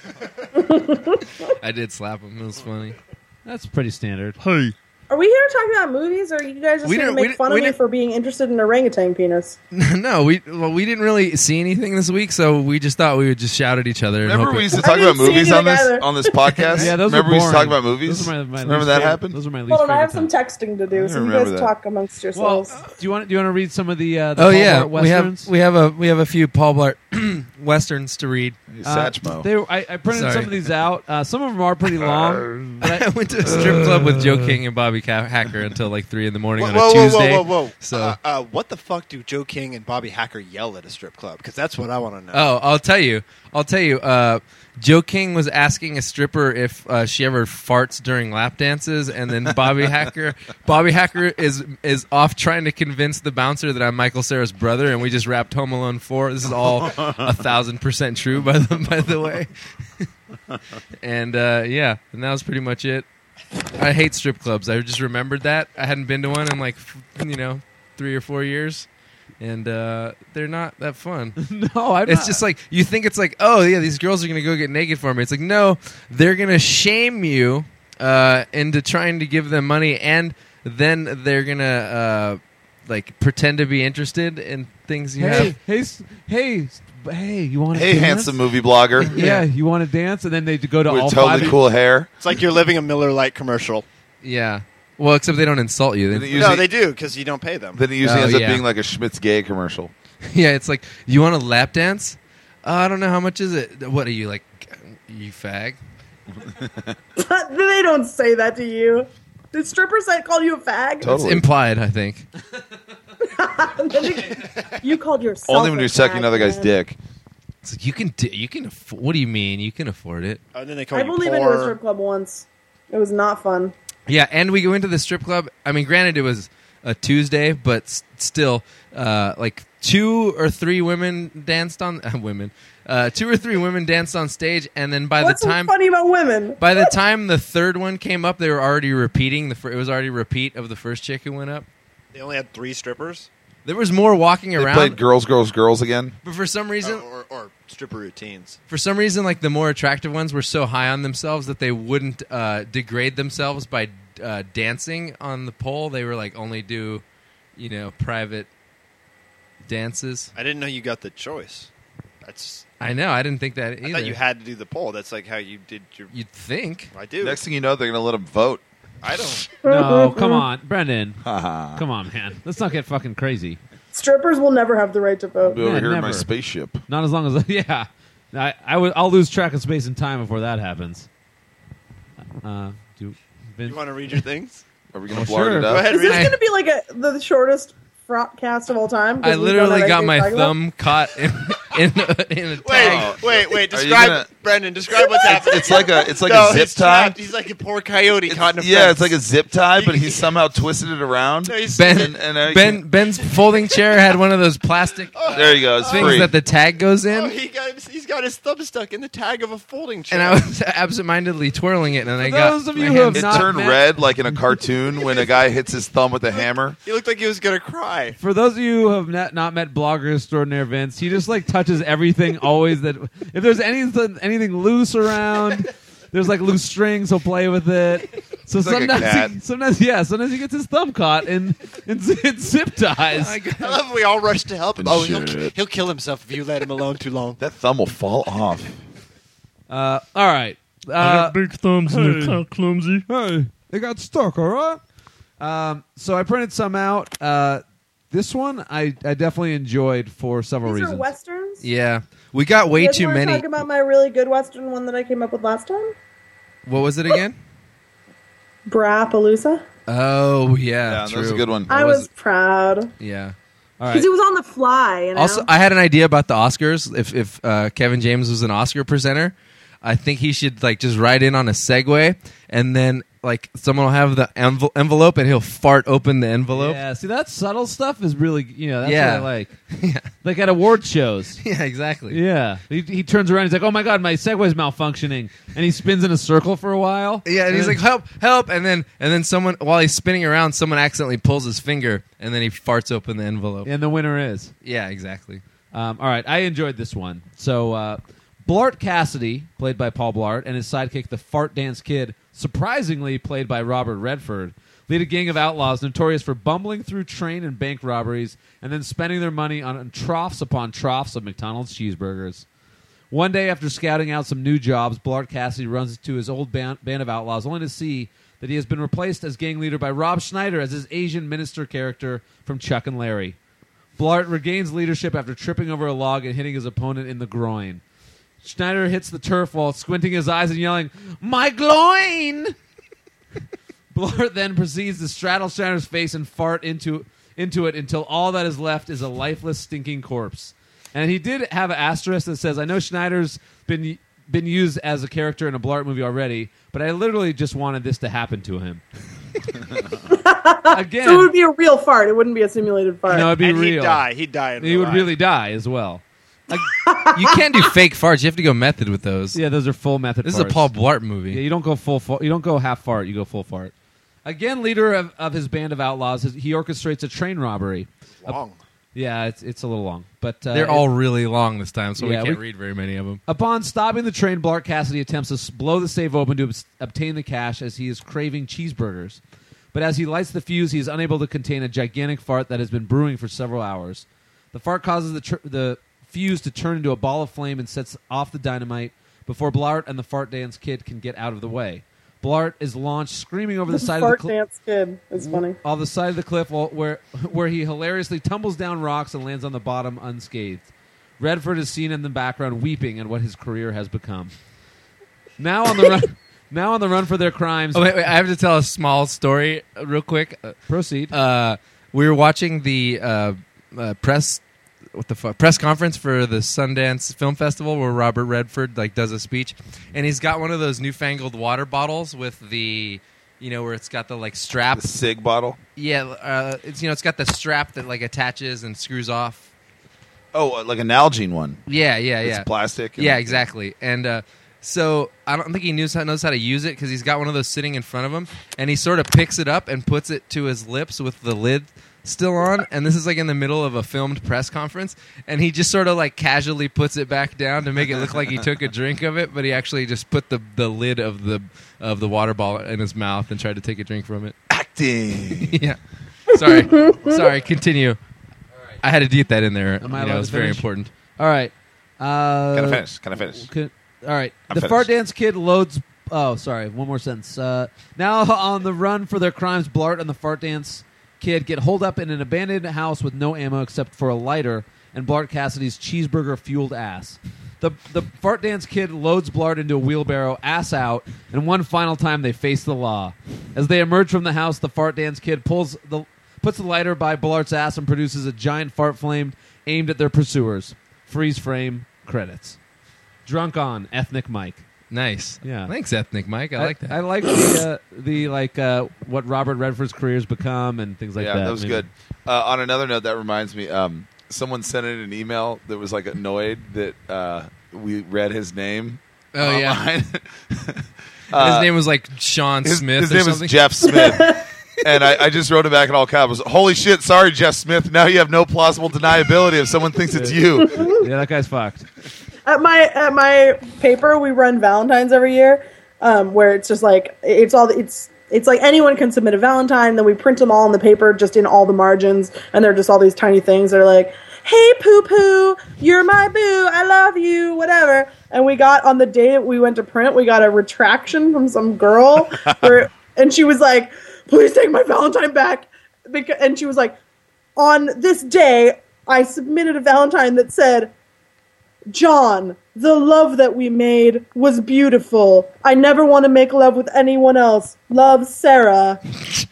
I did slap him. It was funny. That's pretty standard. Hey, Are we here to talk about movies, or are you guys just We here to didn't- we make didn't- fun of we me didn't- for being interested in orangutan penis? No, we well we didn't really see anything this week, so we just thought we would just shout at each other. And Remember hope we it- used to I talk about didn't see movies on anything this either. on this podcast? Yeah, those Remember are we used to talk boring. about movies? Those are my, my Remember least that favorite- happened? Those are my least Hold on, I have favorite some times. texting to do, I so you remember guys that. talk amongst Well, yourselves. do you want do you want to read some of the uh, the Oh Paul yeah, Blart we have westerns? we have a we have a few Paul Blart westerns to read. Uh, Satchmo. they, I, I printed Sorry. some of these out. Uh, some of them are pretty long. but I, I went to a strip club with Joe King and Bobby Ca- Hacker until like three in the morning Whoa, on a whoa, whoa, Tuesday. whoa, whoa, whoa! So- uh, uh, what the fuck do Joe King and Bobby Hacker yell at a strip club? Because that's what I want to know. Oh, I'll tell you. I'll tell you. Uh, Joe King was asking a stripper if uh, she ever farts during lap dances, and then Bobby Hacker, Bobby Hacker is is off trying to convince the bouncer that I'm Michael Cera's brother, and we just rapped Home Alone four. This is all a thousand percent true, by the by the way. and uh, yeah, and that was pretty much it. I hate strip clubs. I just remembered that I hadn't been to one in like f- you know three or four years. And uh, they're not that fun. no, I'm It's not. just like you think it's like, oh yeah, these girls are gonna go get naked for me. It's like no, they're gonna shame you uh, into trying to give them money, and then they're gonna uh, like pretend to be interested in things you hey, have. hey, s- hey, s- hey, you want to Hey, dance? handsome movie blogger. Yeah, you want to dance, and then they go to With all totally five. cool hair. It's like you're living a Miller Lite commercial. Yeah. Well, except they don't insult you. Then They- it usually, No, they do because you don't pay them. then it usually Oh, ends up yeah. being like a Schmitz Gay commercial. yeah, it's like you want a lap dance. Uh, I don't know how much is it. What are you like? You fag? They don't say that to you. Did strippers say call you a fag? It's Totally. implied, I think. You called yourself Only when a you're sucking fag, another guy's man. dick. It's like you can. Do, you can. Afford, what do you mean? You can afford it. And then they call I've you only poor. been to a strip club once. It was not fun. Yeah, and we go into the strip club. I mean, granted, it was a Tuesday, but s- still, uh, like two or three women danced on uh, women. Uh, two or three women danced on stage, and then by What's the so time funny about women? by the time the third one came up, they were already repeating. The fir- it was already a repeat of the first chick who went up. They only had three strippers, There was more walking They around, played Girls, Girls, Girls again. but for some reason, or, or, or stripper routines. for some reason, like the more attractive ones were so high on themselves that they wouldn't uh, degrade themselves by uh, dancing on the pole. They were like only do, you know, private dances. I didn't know you got the choice. That's. I know. I didn't think that either. I thought you had to do the poll. That's like how you did your. You'd think. I do. Next thing you know, they're going to let them vote. I don't. No, come on, Brendan. Come on, man. Let's not get fucking crazy. Strippers will never have the right to vote. Be over Yeah, here in my never. spaceship. Not as long as yeah. I I would I'll lose track of space and time before that happens. Uh, do Vince, You want to read your things? Are we going Oh, to blart sure. it Go up? ahead. Is this Read. going to be like a the shortest front cast of all time? 'Cause I we literally don't got have my anything to talk thumb caught in in a, in a tag. Wait, wait, wait. Are you Describe, gonna- Brendan. Describe what's happening. It's like a it's like no, a zip he's tie. trapped. He's like a poor coyote caught in a Yeah, fence. it's like a zip tie, but he somehow twisted it around. No, he's- Ben And- and I Ben can't- Ben's folding chair had one of those plastic There you go. It's things free. that the tag goes in. Oh, he got, he's got his thumb stuck in the tag of a folding chair. And I was absentmindedly twirling it, and I For got those of my you who hands- have it not turned met- red like in a cartoon when a guy hits his thumb with a hammer. He looked like he was gonna cry. For those of you who have not, not met blogger extraordinaire Vince, he just like touches everything always. That if there's anything anything loose around, there's like loose strings, he'll play with it. So like a sometimes, cat. he, sometimes yeah, sometimes he gets his thumb caught in in, z- in zip ties. I got- I love we all rushed to help him. Oh, he'll, Shit. he'll kill himself if you let him alone too long. That thumb will fall off. Uh, all right. I Uh, got big thumbs and hey. they're kind of clumsy. hey, they got stuck. All right. Um, so I printed some out. Uh, this one I, I definitely enjoyed for several These are reasons. westerns. yeah, we got way you guys too wanna many. Talk about my really good western one that I came up with last time. What was it again? Brapalooza. Oh yeah, Yeah, that true. was a good one. I was- was proud Yeah. All because right. it was on the fly. You know? Also, I had an idea about the Oscars. If if uh, Kevin James was an Oscar presenter, I think he should like just write in on a segue, and then like someone will have the envel- envelope, and he'll fart open the envelope. Yeah, see that subtle stuff is really you know that's Yeah. what I like. Yeah, Like at award shows. yeah, exactly. Yeah, he, he turns around. He's like, "Oh my god, my Segway's malfunctioning," and he spins in a circle for a while. Yeah, and he's then- like, "Help, help!" And then, and then someone, while he's spinning around, someone accidentally pulls his finger, and then he farts open the envelope. and the winner is. Yeah, exactly. Um, all right, I enjoyed this one. So, uh, Blart Cassidy, played by Paul Blart, and his sidekick, the Fart Dance Kid, surprisingly played by Robert Redford, lead a gang of outlaws notorious for bumbling through train and bank robberies and then spending their money on troughs upon troughs of McDonald's cheeseburgers. One day, after scouting out some new jobs, Blart Cassidy runs into his old band, band of outlaws, only to see that he has been replaced as gang leader by Rob Schneider as his Asian minister character from Chuck and Larry. Blart regains leadership after tripping over a log and hitting his opponent in the groin. Schneider hits the turf while squinting his eyes and yelling, "My groin!" Blart then proceeds to straddle Schneider's face and fart into, into it until all that is left is a lifeless, stinking corpse. And he did have an asterisk that says, "I know Schneider's been been used as a character in a Blart movie already, but I literally just wanted this to happen to him." Again, so it would be a real fart. It wouldn't be a simulated fart. No, it'd be and real. he'd die. He'd die. In He real would life. really die as well. You can't do fake farts. You have to go method with those. Yeah, those are full method. This farts. is a Paul Blart movie. Yeah, you don't go full. Fa- you don't go half fart. You go full fart. Again, leader of, of his band of outlaws, he orchestrates a train robbery. Long. Uh, yeah, it's it's a little long, but uh, They're it- all really long this time, so Yeah, we can't we- read very many of them. Upon stopping the train, Blart Cassidy attempts to s- blow the safe open to obs- obtain the cash as he is craving cheeseburgers. But as he lights the fuse, he is unable to contain a gigantic fart that has been brewing for several hours. The fart causes the, tr- the fuse to turn into a ball of flame and sets off the dynamite before Blart and the Fart Dance Kid can get out of the way. Blart is launched screaming over the side Fart of the cliff. Dance Kid is funny. On the side of the cliff while, where, where he hilariously tumbles down rocks and lands on the bottom unscathed. Redford is seen in the background weeping at what his career has become. Now on the run, now on the run for their crimes. Oh, wait, wait, I have to tell a small story uh, real quick. Uh, Proceed. Uh, we were watching the uh, uh, press what the fuck press conference for the Sundance Film Festival where Robert Redford like does a speech, and he's got one of those newfangled water bottles with the, you know, where it's got the like strap. The cig bottle. Yeah, uh, it's you know it's got the strap that like attaches and screws off. Oh, uh, like a Nalgene one. Yeah, yeah, yeah. It's plastic. and- Yeah, exactly. And uh, so I don't think he knows how, knows how to use it because he's got one of those sitting in front of him, and he sort of picks it up and puts it to his lips with the lid still on. And this is like in the middle of a filmed press conference, and he just sort of like casually puts it back down to make it look like he took a drink of it, but he actually just put the, the lid of the of the water bottle in his mouth and tried to take a drink from it. Acting. Yeah. Sorry. Sorry. Continue. I had to get that in there. Am I You know, allowed it's to very finish? important. All right. Uh, Can I finish? Can I finish? Could, all right. I'm the finished. Fart Dance Kid loads. Oh, sorry. One more sentence. Uh, now on the run for their crimes, Blart and the Fart Dance Kid get holed up in an abandoned house with no ammo except for a lighter and Blart Cassidy's cheeseburger-fueled ass. The the Fart Dance Kid loads Blart into a wheelbarrow, ass out, and one final time they face the law. As they emerge from the house, the Fart Dance Kid pulls the puts the lighter by Blart's ass and produces a giant fart flame aimed at their pursuers. Freeze frame, credits. Drunk on, Ethnic Mike. Nice. Yeah. Thanks, Ethnic Mike. I, like that. I like the, uh, the like uh, what Robert Redford's career's become and things like yeah, that. that was Maybe. good. Uh, on another note, that reminds me. Um, someone sent in an email that was like annoyed that uh, we read his name. Oh, yeah. online. his Uh, name was like Sean his, Smith. His or name something. is Jeff Smith. And I, I just wrote it back in all caps. Holy shit! Sorry, Jeff Smith. Now you have no plausible deniability if someone thinks it's you. Yeah, that guy's fucked. At my at my paper, we run Valentine's every year, um, where it's just like it's all it's it's like anyone can submit a Valentine. Then we print them all in the paper, just in all the margins, and they're just all these tiny things that are like, "Hey, poo poo, you're my boo. I love you. Whatever." And we got on the day we went to print, we got a retraction from some girl, where, and she was like, "Please take my Valentine back," because, and she was like, "On this day, I submitted a Valentine that said, John, the love that we made was beautiful. I never want to make love with anyone else. Love, Sarah."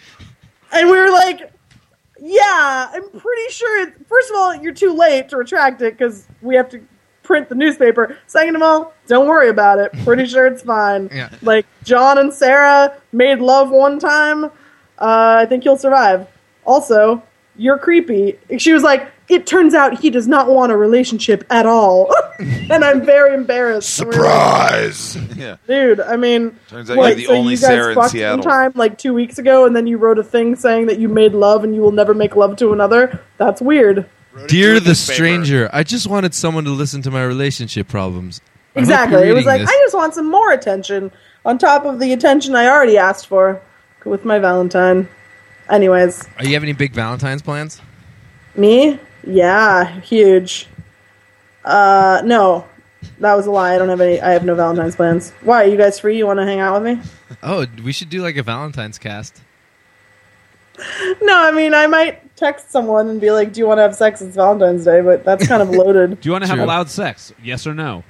And we were like, yeah, I'm pretty sure. It, first of all, you're too late to retract it because we have to print the newspaper. Second of all, don't worry about it. Pretty sure it's fine. Yeah. Like, John and Sarah made love one time. Uh, I think you'll survive. Also, you're creepy. She was like, it turns out he does not want a relationship at all. And I'm very embarrassed. Surprise! Yeah. Dude, I mean, Turns out what, you're the so only you guys Sarah in fucked Seattle. sometime like two weeks ago, and then you wrote a thing saying that you made love and you will never make love to another? That's weird. Dear the stranger, I just wanted someone to listen to my relationship problems. Exactly. It was like, this. I just want some more attention on top of the attention I already asked for with my Valentine. Anyways. Are you have any big Valentine's plans? Me? Yeah, huge. Uh, no. That was a lie. I don't have any. I have no Valentine's plans. Why? Are you guys free? You want to hang out with me? Oh, we should do like a Valentine's cast. No, I mean, I might text someone and be like, do you want to have sex? It's Valentine's Day, but that's kind of loaded. Do you want to have True. loud sex? Yes or no?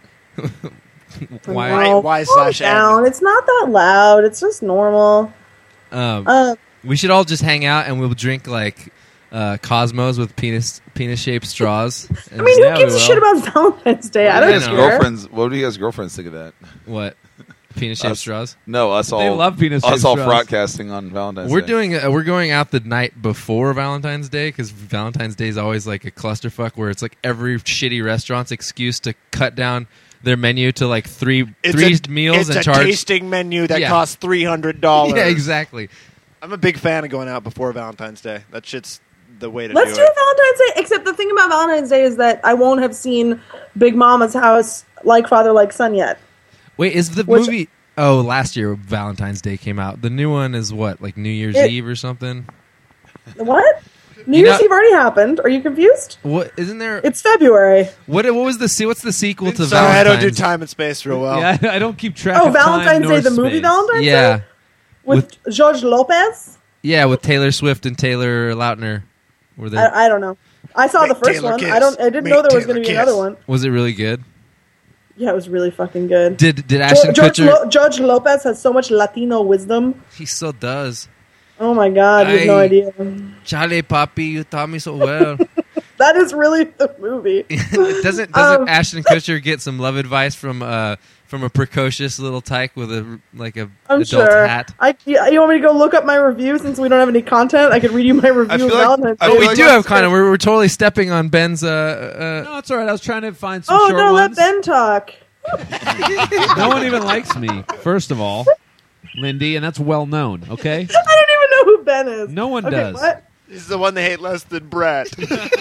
Why? No, Why calm slash down. It's not that loud. It's just normal. Um, Uh, we should all just hang out and we'll drink like uh, Cosmos with penis penis shaped straws. I mean, Yeah, who gives we a shit will. about Valentine's Day? I What do don't you guys know. care. girlfriends? What do you guys girlfriends think of that? What? Penis shaped Us. straws. No, us all. They love penis-shaped Us all straws. broadcasting on Valentine's We're Day. doing. Uh, we're going out the night before Valentine's Day because Valentine's Day is always like a clusterfuck where it's like every shitty restaurant's excuse to cut down their menu to like three three meals it's and a charge. tasting menu that Yeah. costs three hundred dollars. Yeah, exactly. I'm a big fan of going out before Valentine's Day. That shit's the way to Let's do do it. Valentine's Day. Except the thing about Valentine's Day is that I won't have seen Big Mama's House like Father like Son yet. Wait, is the Which- movie? Oh, last year Valentine's Day came out. The new one is what, like New Year's It- Eve or something? What? New You Year's know- Eve already happened. Are you confused? What isn't there? It's February. What? What was the? se- What's the sequel to Sorry, I Valentine's? don't do time and space real well. Yeah, I, I don't keep track Oh, of time Valentine's nor Day, the movie space. Valentine's Day? Yeah, With, George Lopez? yeah, with Taylor Swift and Taylor Lautner. Were there? I, I don't know. I saw Make the first Taylor one. kiss. I don't. I didn't Make know there was Taylor going to be kiss. another one. Was it really good? Yeah, it was really fucking good. Did Did Jo- Ashton George, Kutcher? Lo- George Lopez has so much Latino wisdom. He still does. Oh my god, you have no Ay. idea. Charlie, papi, you taught me so well. That is really the movie. doesn't Doesn't Um, Ashton Kutcher get some love advice from uh from a precocious little tyke with a like a I'm adult sure. hat? I, you you want me to go look up my review since we don't have any content? I could read you my review feel of like- Valentine's I Day. feel Oh, we like do that's have kind of. We're, we're totally stepping on Ben's. Uh, uh, No, it's all right. I was trying to find some Oh short no, ones. let Ben talk. No one even likes me, first of all, Lindy, and that's well known, okay? I don't even know who Ben is. No one okay, does. What? He's the one they hate less than Brett.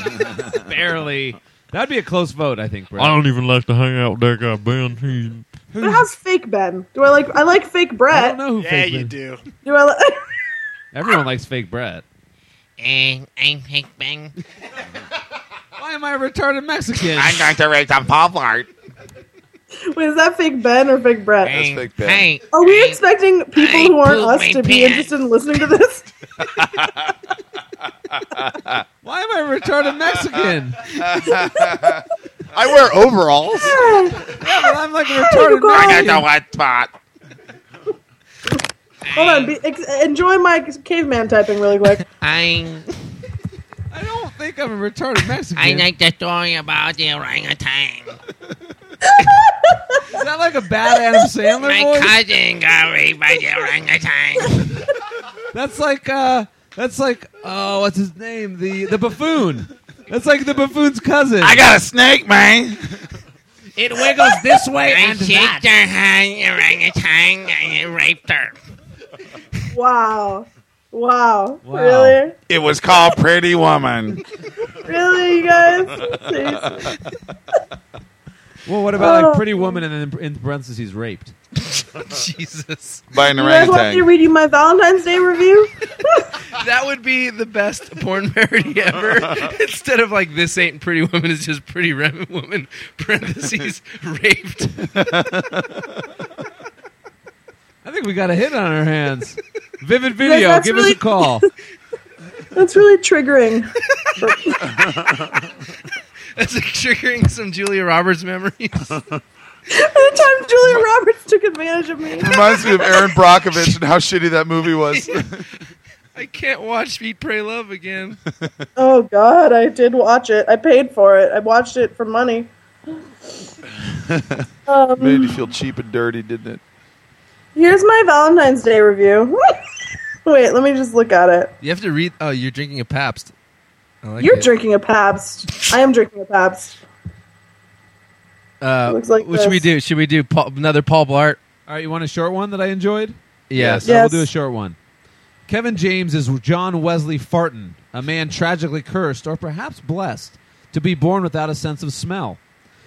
Barely. That'd be a close vote, I think, Brett. I don't even like to hang out with that guy Ben. He, But how's fake Ben? Do I like? I like fake I Brett. don't know who yeah, fake you Ben- do. Do I? Li- Everyone likes fake Brett. I'm Hank Bang. Why am I a retarded Mexican? I'm going to raise a pop art. Wait, is that fake Ben or fake Brett? That's fake Ben. Hey, Are we hey, expecting people I who aren't pooped us my to be pants. interested in listening to this? Why am I a retarded Mexican? I wear overalls. Yeah, but I'm like a retarded go I Mexican. got the wet spot. Hold on, be, ex- enjoy my caveman typing really quick. I'm, I don't think I'm a retarded Mexican. I like the story about the orangutan. Is that like a bad Adam Sandler My voice? cousin got raped by the orangutan. That's like, uh, that's like, oh, what's his name? The the buffoon. That's like the buffoon's cousin. I got a snake, man. It wiggles this way I and kicked that. her hand, orangutan, and raped her. Wow. Wow. Wow. Really? It was called Pretty Woman. Really, you guys? Seriously? Well, what about Oh. like Pretty Woman and then in parentheses raped? Jesus, By an You guys want me to orangutan. read you my Valentine's Day review? that would be the best porn parody ever. Instead of like this ain't Pretty Woman, it's just Pretty Re- Woman parentheses raped. I think we got a hit on our hands. Vivid Yes, Video, that's give really- us a call. That's really triggering. That's like triggering some Julia Roberts memories. The time Julia Roberts took advantage of me. Reminds me of Aaron Brockovich and how shitty that movie was. I can't watch Eat, Pray, Love again. Oh God, I did watch it. I paid for it. I watched it for money. Um, Made you feel cheap and dirty, didn't it? Here's my Valentine's Day review. Wait, let me just look at it. You have to read. Oh, you're drinking a Pabst. I like You're it. drinking a Pabst. I am drinking a Pabst. Uh, Looks like what should we this. do? Should we do Paul, another Paul Blart? All right, you want a short one that I enjoyed? Yes. All right, Yes. we'll do a short one. Kevin James is John Wesley Farton, a man tragically cursed, or perhaps blessed, to be born without a sense of smell.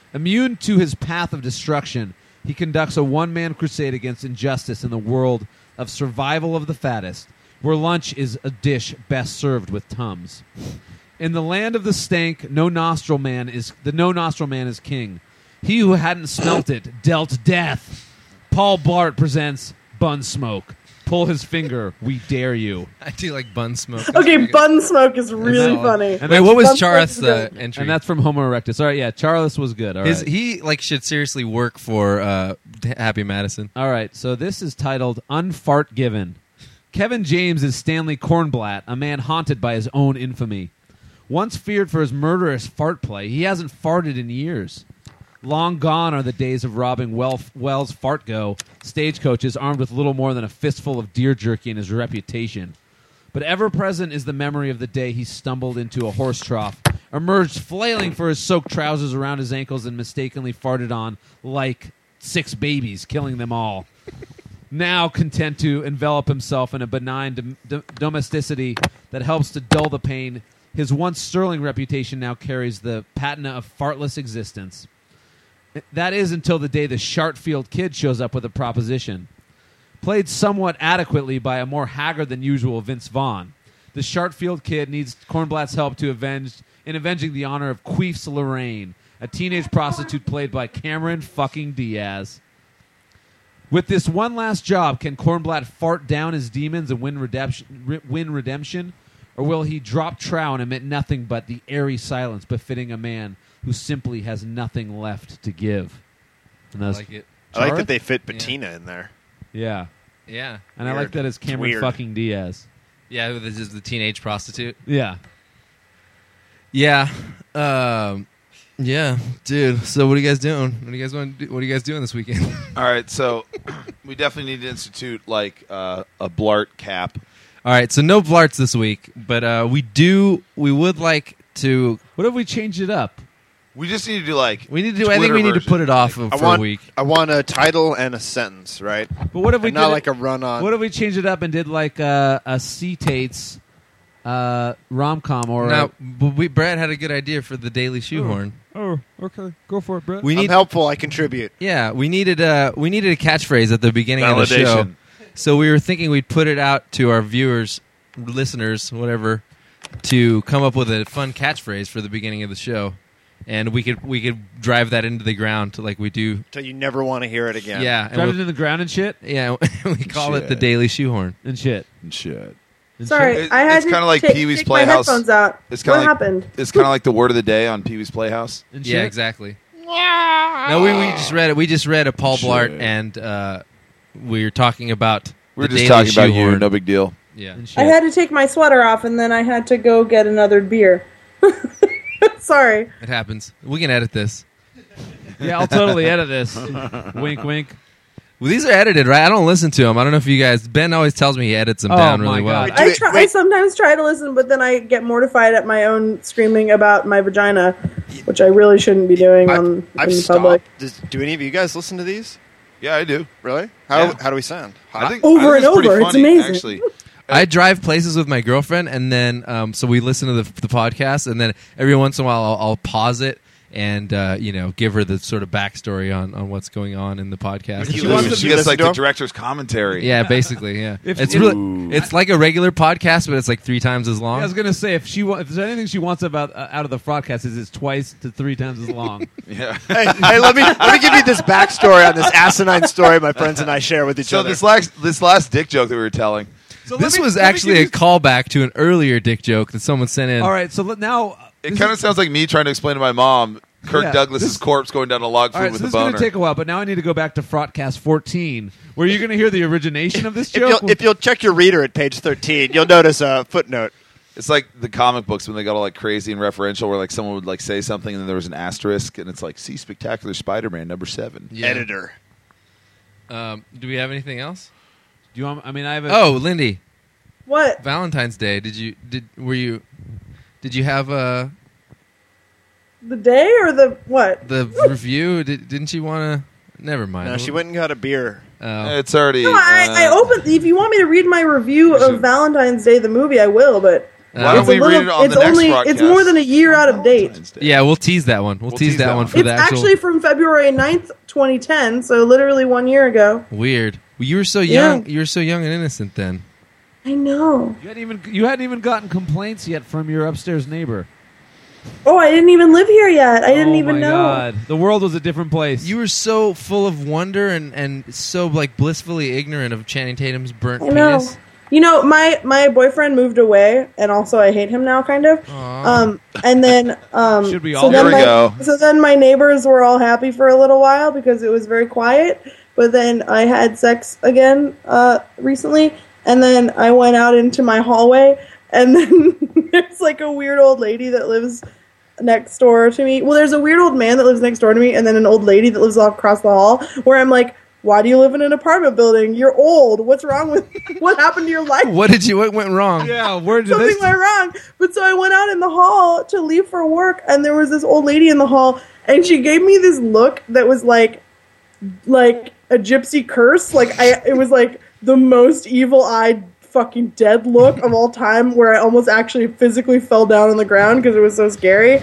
Immune to his path of destruction, he conducts a one-man crusade against injustice in the world of survival of the fattest, where lunch is a dish best served with Tums. In the land of the stank, no nostril man is the no nostril man is king. He who hadn't smelt it dealt death. Paul Blart presents Bun Smoke. Pull his finger, we dare you. I do like Bun Smoke. Okay, Bun Smoke is really that- funny. and Wait, that's- what was Bun Smoke Charth's is uh, good. entry? And that's from Homo erectus. All right, yeah, Charles was good. All right. His, he like should seriously work for uh, Happy Madison. All right, so this is titled Unfart Given. Kevin James is Stanley Kornblatt, a man haunted by his own infamy. Once feared for his murderous fart play, he hasn't farted in years. Long gone are the days of robbing well, Wells Fartgo stagecoaches armed with little more than a fistful of deer jerky and his reputation. But ever present is the memory of the day he stumbled into a horse trough, emerged flailing for his soaked trousers around his ankles, and mistakenly farted on like six babies, killing them all. Now content to envelop himself in a benign dom- dom- domesticity that helps to dull the pain, his once sterling reputation now carries the patina of fartless existence. That is until the day the Shartfield Kid shows up with a proposition. Played somewhat adequately by a more haggard than usual Vince Vaughn, the Shartfield Kid needs Kornblatt's help to avenge in avenging the honor of Queefs Lorraine, a teenage prostitute played by Cameron fucking Diaz. With this one last job, can Kornblatt fart down his demons and win redemption, re- win redemption? Or will he drop trow and emit nothing but the airy silence befitting a man who simply has nothing left to give? And I that's like it. I like Chara? that they fit Bettina in there. Yeah. Yeah. And I like Weird. that it's Cameron Weird. fucking Diaz. Yeah, this is the teenage prostitute. Yeah. Yeah. Um, yeah, dude. So what are you guys doing? What do you guys want to do? What are you guys doing this weekend? All right, so we definitely need to institute like uh, a Blart cap. All right, so no Blarts this week, but uh, we do. We would like to. What if we changed it up? We just need to do like We need to. do I think Twitter we need to version. put it off of, I for want, a week. I want a title and a sentence, right? But what if we And not did like it, a run on. What if we changed it up and did like a, a C-Tates uh, rom-com or Now, a, but we Brad had a good idea for the Daily Shoehorn. Oh, okay. Go for it, Brett. We I'm need. helpful. I contribute. Yeah, we needed a we needed a catchphrase at the beginning of the show. Validation. So we were thinking we'd put it out to our viewers, listeners, whatever, to come up with a fun catchphrase for the beginning of the show, and we could we could drive that into the ground to like we do. Until you never want to hear it again. Yeah, and Drive we'll- it in the ground and shit? yeah, we call it the Shit. Daily Shoehorn. And shit. And shit. And Sorry, shit. It- I had it's to kinda like take, Pee-wee's take my Playhouse. headphones out. It's What kind of like happened? it's kind of like the word of the day on Pee Wee's Playhouse. And Yeah, shit? exactly. No, we, we just read it. We just read a Paul Shit. Blart, and uh, we were talking about. We were the just Daily talking about you. Shoehorn. No big deal. Yeah. And shit. I had to take my sweater off, and then I had to go get another beer. Sorry. It happens. We can edit this. Yeah, I'll totally edit this. Wink, wink. Well, these are edited, right? I don't listen to them. I don't know if you guys. Ben always tells me he edits them Oh, down my really well. God. I, Wait, try, I wait. sometimes try to listen, but then I get mortified at my own screaming about my vagina, which I really shouldn't be doing I, on I've in stopped. public. Does, do any of you guys listen to these? Yeah, I do. Really? How Yeah. how do we sound? I think Over I think and it's pretty over. It's funny, amazing. Actually, I drive places with my girlfriend, and then um, so we listen to the, the podcast, and then every once in a while I'll, I'll pause it and uh, you know give her the sort of backstory on, on what's going on in the podcast. she, You listens- listen- she you gets listen like to the them? director's commentary. Yeah, basically, yeah. If- it's if- really, it's like a regular podcast, but it's like three times as long. I was gonna say if she wa- if there's anything she wants about uh, out of the broadcast is it's twice to three times as long. Yeah. hey, hey, let me let me give you this backstory on this asinine story my friends and I share with each So other. this last this last dick joke that we were telling. So let This me- was let me actually give a you- callback to an earlier dick joke that someone sent in. All right. So let, now uh, It this kind of is- sounds like me trying to explain to my mom Kirk Yeah, Douglas's this- corpse going down a log All flume right, with so a this is going boner. to take a while, but now I need to go back to Fraudcast fourteen, where you're going to hear the origination of this if joke. you'll if you'll check your reader at page thirteen, you'll notice a footnote. It's like the comic books when they got all like crazy and referential, where like someone would like say something and then there was an asterisk, and it's like, "See Spectacular Spider-Man number seven." Yeah. Editor. Um, do we have anything else? Do you want? I mean, I have. A, Oh, Lindy, What? Valentine's Day. Did you did were you did you have uh, The day or the what? the review? Did, didn't you want to? Never mind. No, she went and got a beer. Oh. It's already. No, I, I uh, opened. If you want me to read my review should- of Valentine's Day, the movie, I will. But Why don't It's a we little- read it on it's the next only, broadcast? It's more than a year out of date. Yeah, we'll tease that one. We'll, tease, that, one for It's the actual. actually from February ninth, twenty ten, so literally one year ago. Weird. Well, you were so Yeah. young. You were so young and innocent then. I know. You hadn't even you hadn't even gotten complaints yet from your upstairs neighbor. Oh, I didn't even live here yet. I didn't oh even my know. God. The world was a different place. You were so full of wonder and, and so like blissfully ignorant of Channing Tatum's burnt I know. penis. You know, my, my boyfriend moved away, and also I hate him now, kind of. Um, and then, um, Should we so all? then Here we my, go. So then my neighbors were all happy for a little while because it was very quiet. But then I had sex again uh, recently, and then I went out into my hallway, and then there's like a weird old lady that lives next door to me. Well, there's a weird old man that lives next door to me, and then an old lady that lives all across the hall. Where I'm like, why do you live in an apartment building? You're old. What's wrong with? What happened to your life? What did you? What went wrong? Yeah, where did Something this? went wrong. But so I went out in the hall to leave for work, and there was this old lady in the hall, and she gave me this look that was like, like a gypsy curse. Like I, it was like the most evil-eyed, fucking dead look of all time, where I almost actually physically fell down on the ground because it was so scary.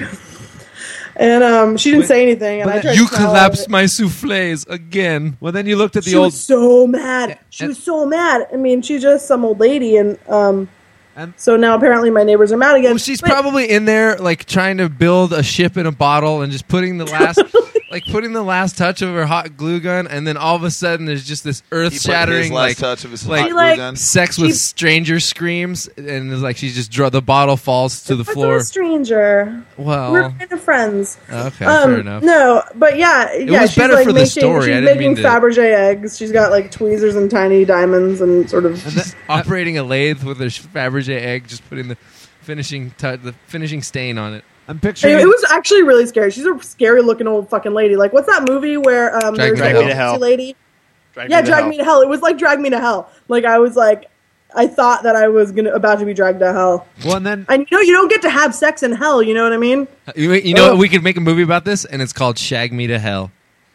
And um, she didn't Wait, say anything, and but I tried You to smile at collapsed it. my souffles again. Well, then you looked at the She old. was so mad. She and- was so mad. I mean, she's just some old lady, and um, And- so now apparently my neighbors are mad again. Well, she's But- probably in there like trying to build a ship in a bottle and just putting the last, like putting the last touch of her hot glue gun, and then all of a sudden there's just this He put earth-shattering his last like touch of his like- hot She, glue like- gun. sex with She- stranger screams, and it's like she's just draw the bottle falls to the What's floor. a stranger? Well, We're kind of friends. okay, Um, fair enough. No, but yeah, yeah. was she's better like for the making, story. She's I didn't making mean to- Fabergé eggs. She's got like tweezers and tiny diamonds and sort of. She's operating a lathe with a Fabergé egg, just putting the finishing tou the finishing stain on it. I'm picturing. Anyway, it was actually really scary. She's a scary looking old fucking lady. Like, what's that movie where um, Drag there's Me an to old Hell. gypsy lady? Drag Yeah, me to Drag hell. Me to Hell. It was like Drag Me to Hell. Like I was like, I thought that I was gonna about to be dragged to hell. well, and then And you know, you don't get to have sex in hell. You know what I mean? You, you know what? We could make a movie about this, and it's called Shag Me to Hell.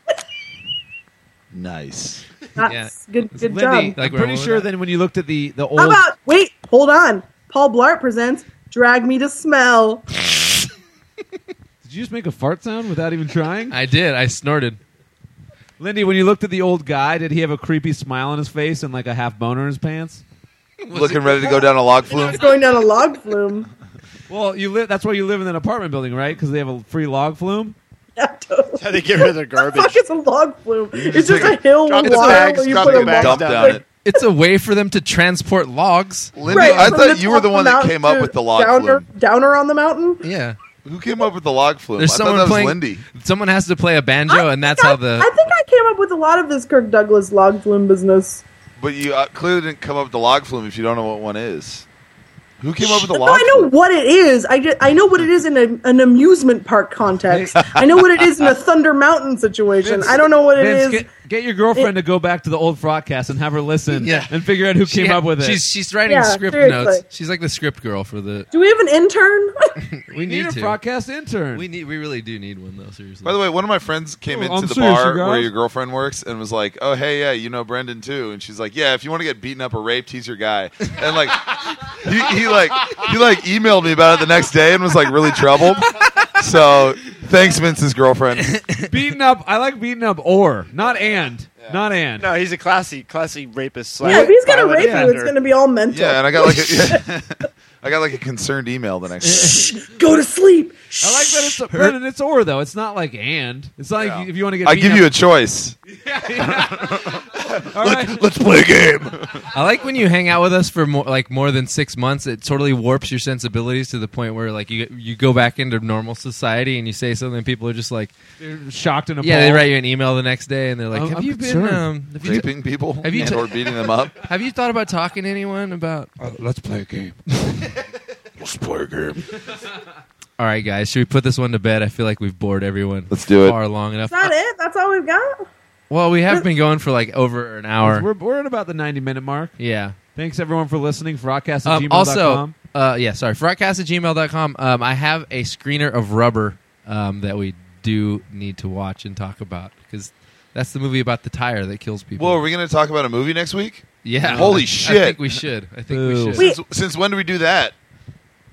Nice. That's good. Good Lindy, job. Like, I'm we're pretty with sure that? then when you looked at the the old. How about wait? Hold on. Paul Blart presents Drag Me to Smell. Did you just make a fart sound without even trying? I did. I snorted. Lindy, when you looked at the old guy, did he have a creepy smile on his face and like a half boner in his pants? Looking ready to go down a log flume. It's going down a log flume. Well, you live. That's why you live in an apartment building, right? Because they have a free log flume. Yeah, totally. How they get rid of their What the garbage. fuck is a log flume? It's just take a hill drop with the water bags, where you drop put the a bags log. Dump down. down it. It's a way for them to transport logs. Lindy, Right, I from thought the you were top the of one that mountain came up to with the log downer, flume. Downer on the mountain. Yeah. Who came up with the log flume? There's I someone thought that playing. was Lindy. Someone has to play a banjo, I and that's think how I- the. I think I came up with a lot of this Kirk Douglas log flume business. But you uh, clearly didn't come up with the log flume if you don't know what one is. Who came up with the No, log I know flume? what it is. I, just, I know what it is in a, an amusement park context. I know what it is in a Thunder Mountain situation. Vince- I don't know what it Vince, is. Get, get your girlfriend to go back to the old Frogcast and have her listen Yeah. and figure out who She came ha- up with it. She's she's writing Yeah, script seriously. notes. She's like the script girl for the. Do we have an intern? We we need, need a to. Frogcast intern. We need. We really do need one though. Seriously. By the way, one of my friends came Oh, into I'm the serious, bar you guys? where your girlfriend works and was like, "Oh, hey, yeah, you know Brendan too." And she's like, "Yeah, if you want to get beaten up or raped, he's your guy." And like, he, he like he like emailed me about it the next day and was like really troubled. So thanks, Vince's girlfriend. beaten up. I like beaten up or not and not and. No, he's a classy, classy rapist. yeah, if he's gonna violent rape you, it's offender. gonna be all mental. Yeah, and I got like a yeah, I got like a concerned email the next day. Go to sleep. I like that it's a, Brendan, it's or though. It's not like and. It's not like if you want to get. I beaten give you a up- choice. All right. Let's play a game. I like when you hang out with us for more, like more than six months. It totally warps your sensibilities to the point where like you you go back into normal society and you say something, and people are just like, They're shocked and appalled. yeah, they write you an email the next day, and they're like, I'm- have I'm you concerned. been um, have you t- Raping people Have you and t- or beating them up. have you thought about talking to anyone about? Let's play a game. Let's play a game. All right, guys, should we put this one to bed? I feel like we've bored everyone. Let's do it. Far long enough. Is that it? That's all we've got? Well, we have been going for like over an hour. We're, we're at about the ninety minute mark. Yeah. Thanks everyone for listening. Frogcast at Um, gmail dot also, com. uh, yeah, sorry, frogcast at gmail dot com. Um, I have a screener of Rubber um, that we do need to watch and talk about because that's the movie about the tire that kills people. Well, are we going to talk about a movie next week? Yeah. Holy I shit. think we should. I think we Boo. should. Wait. Since, since when do we do that?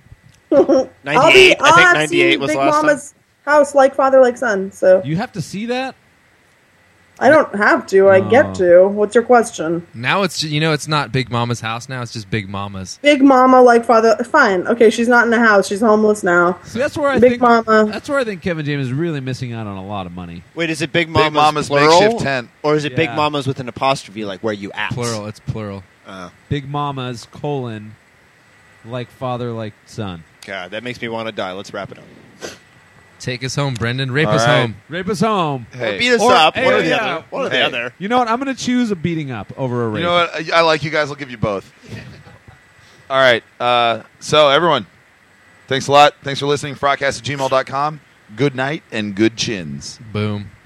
I'll be, ninety-eight. I I'll think have ninety-eight seen was Big the last Mama's house like father, like son. So You have to see that? I don't have to. I Oh. get to. What's your question? Now it's you know it's not Big Mama's house. Now it's just Big Mama's. Big Mama like father. Fine. Okay, she's not in the house. She's homeless now. See, that's where I Big think Mama. that's where I think Kevin James is really missing out on a lot of money. Wait, is it Big Mama's, Mama's plural, makeshift tent. or is it Big Yeah. Mama's with an apostrophe, like where you at? Plural. It's plural. Oh, Big Mama's colon like father like son. God, that makes me want to die. Let's wrap it up. Take us home, Brendan. Rape All us right. home. Rape us home. Hey, Or beat us Or- up. hey, one or the yeah. other. One or the Hey. other. You know what? I'm going to choose a beating up over a rape. you know what? I, I like you guys. I'll give you both. All right. Uh, so, everyone, thanks a lot. Thanks for listening. Frogcast at gmail dot com. Good night and good chins. Boom.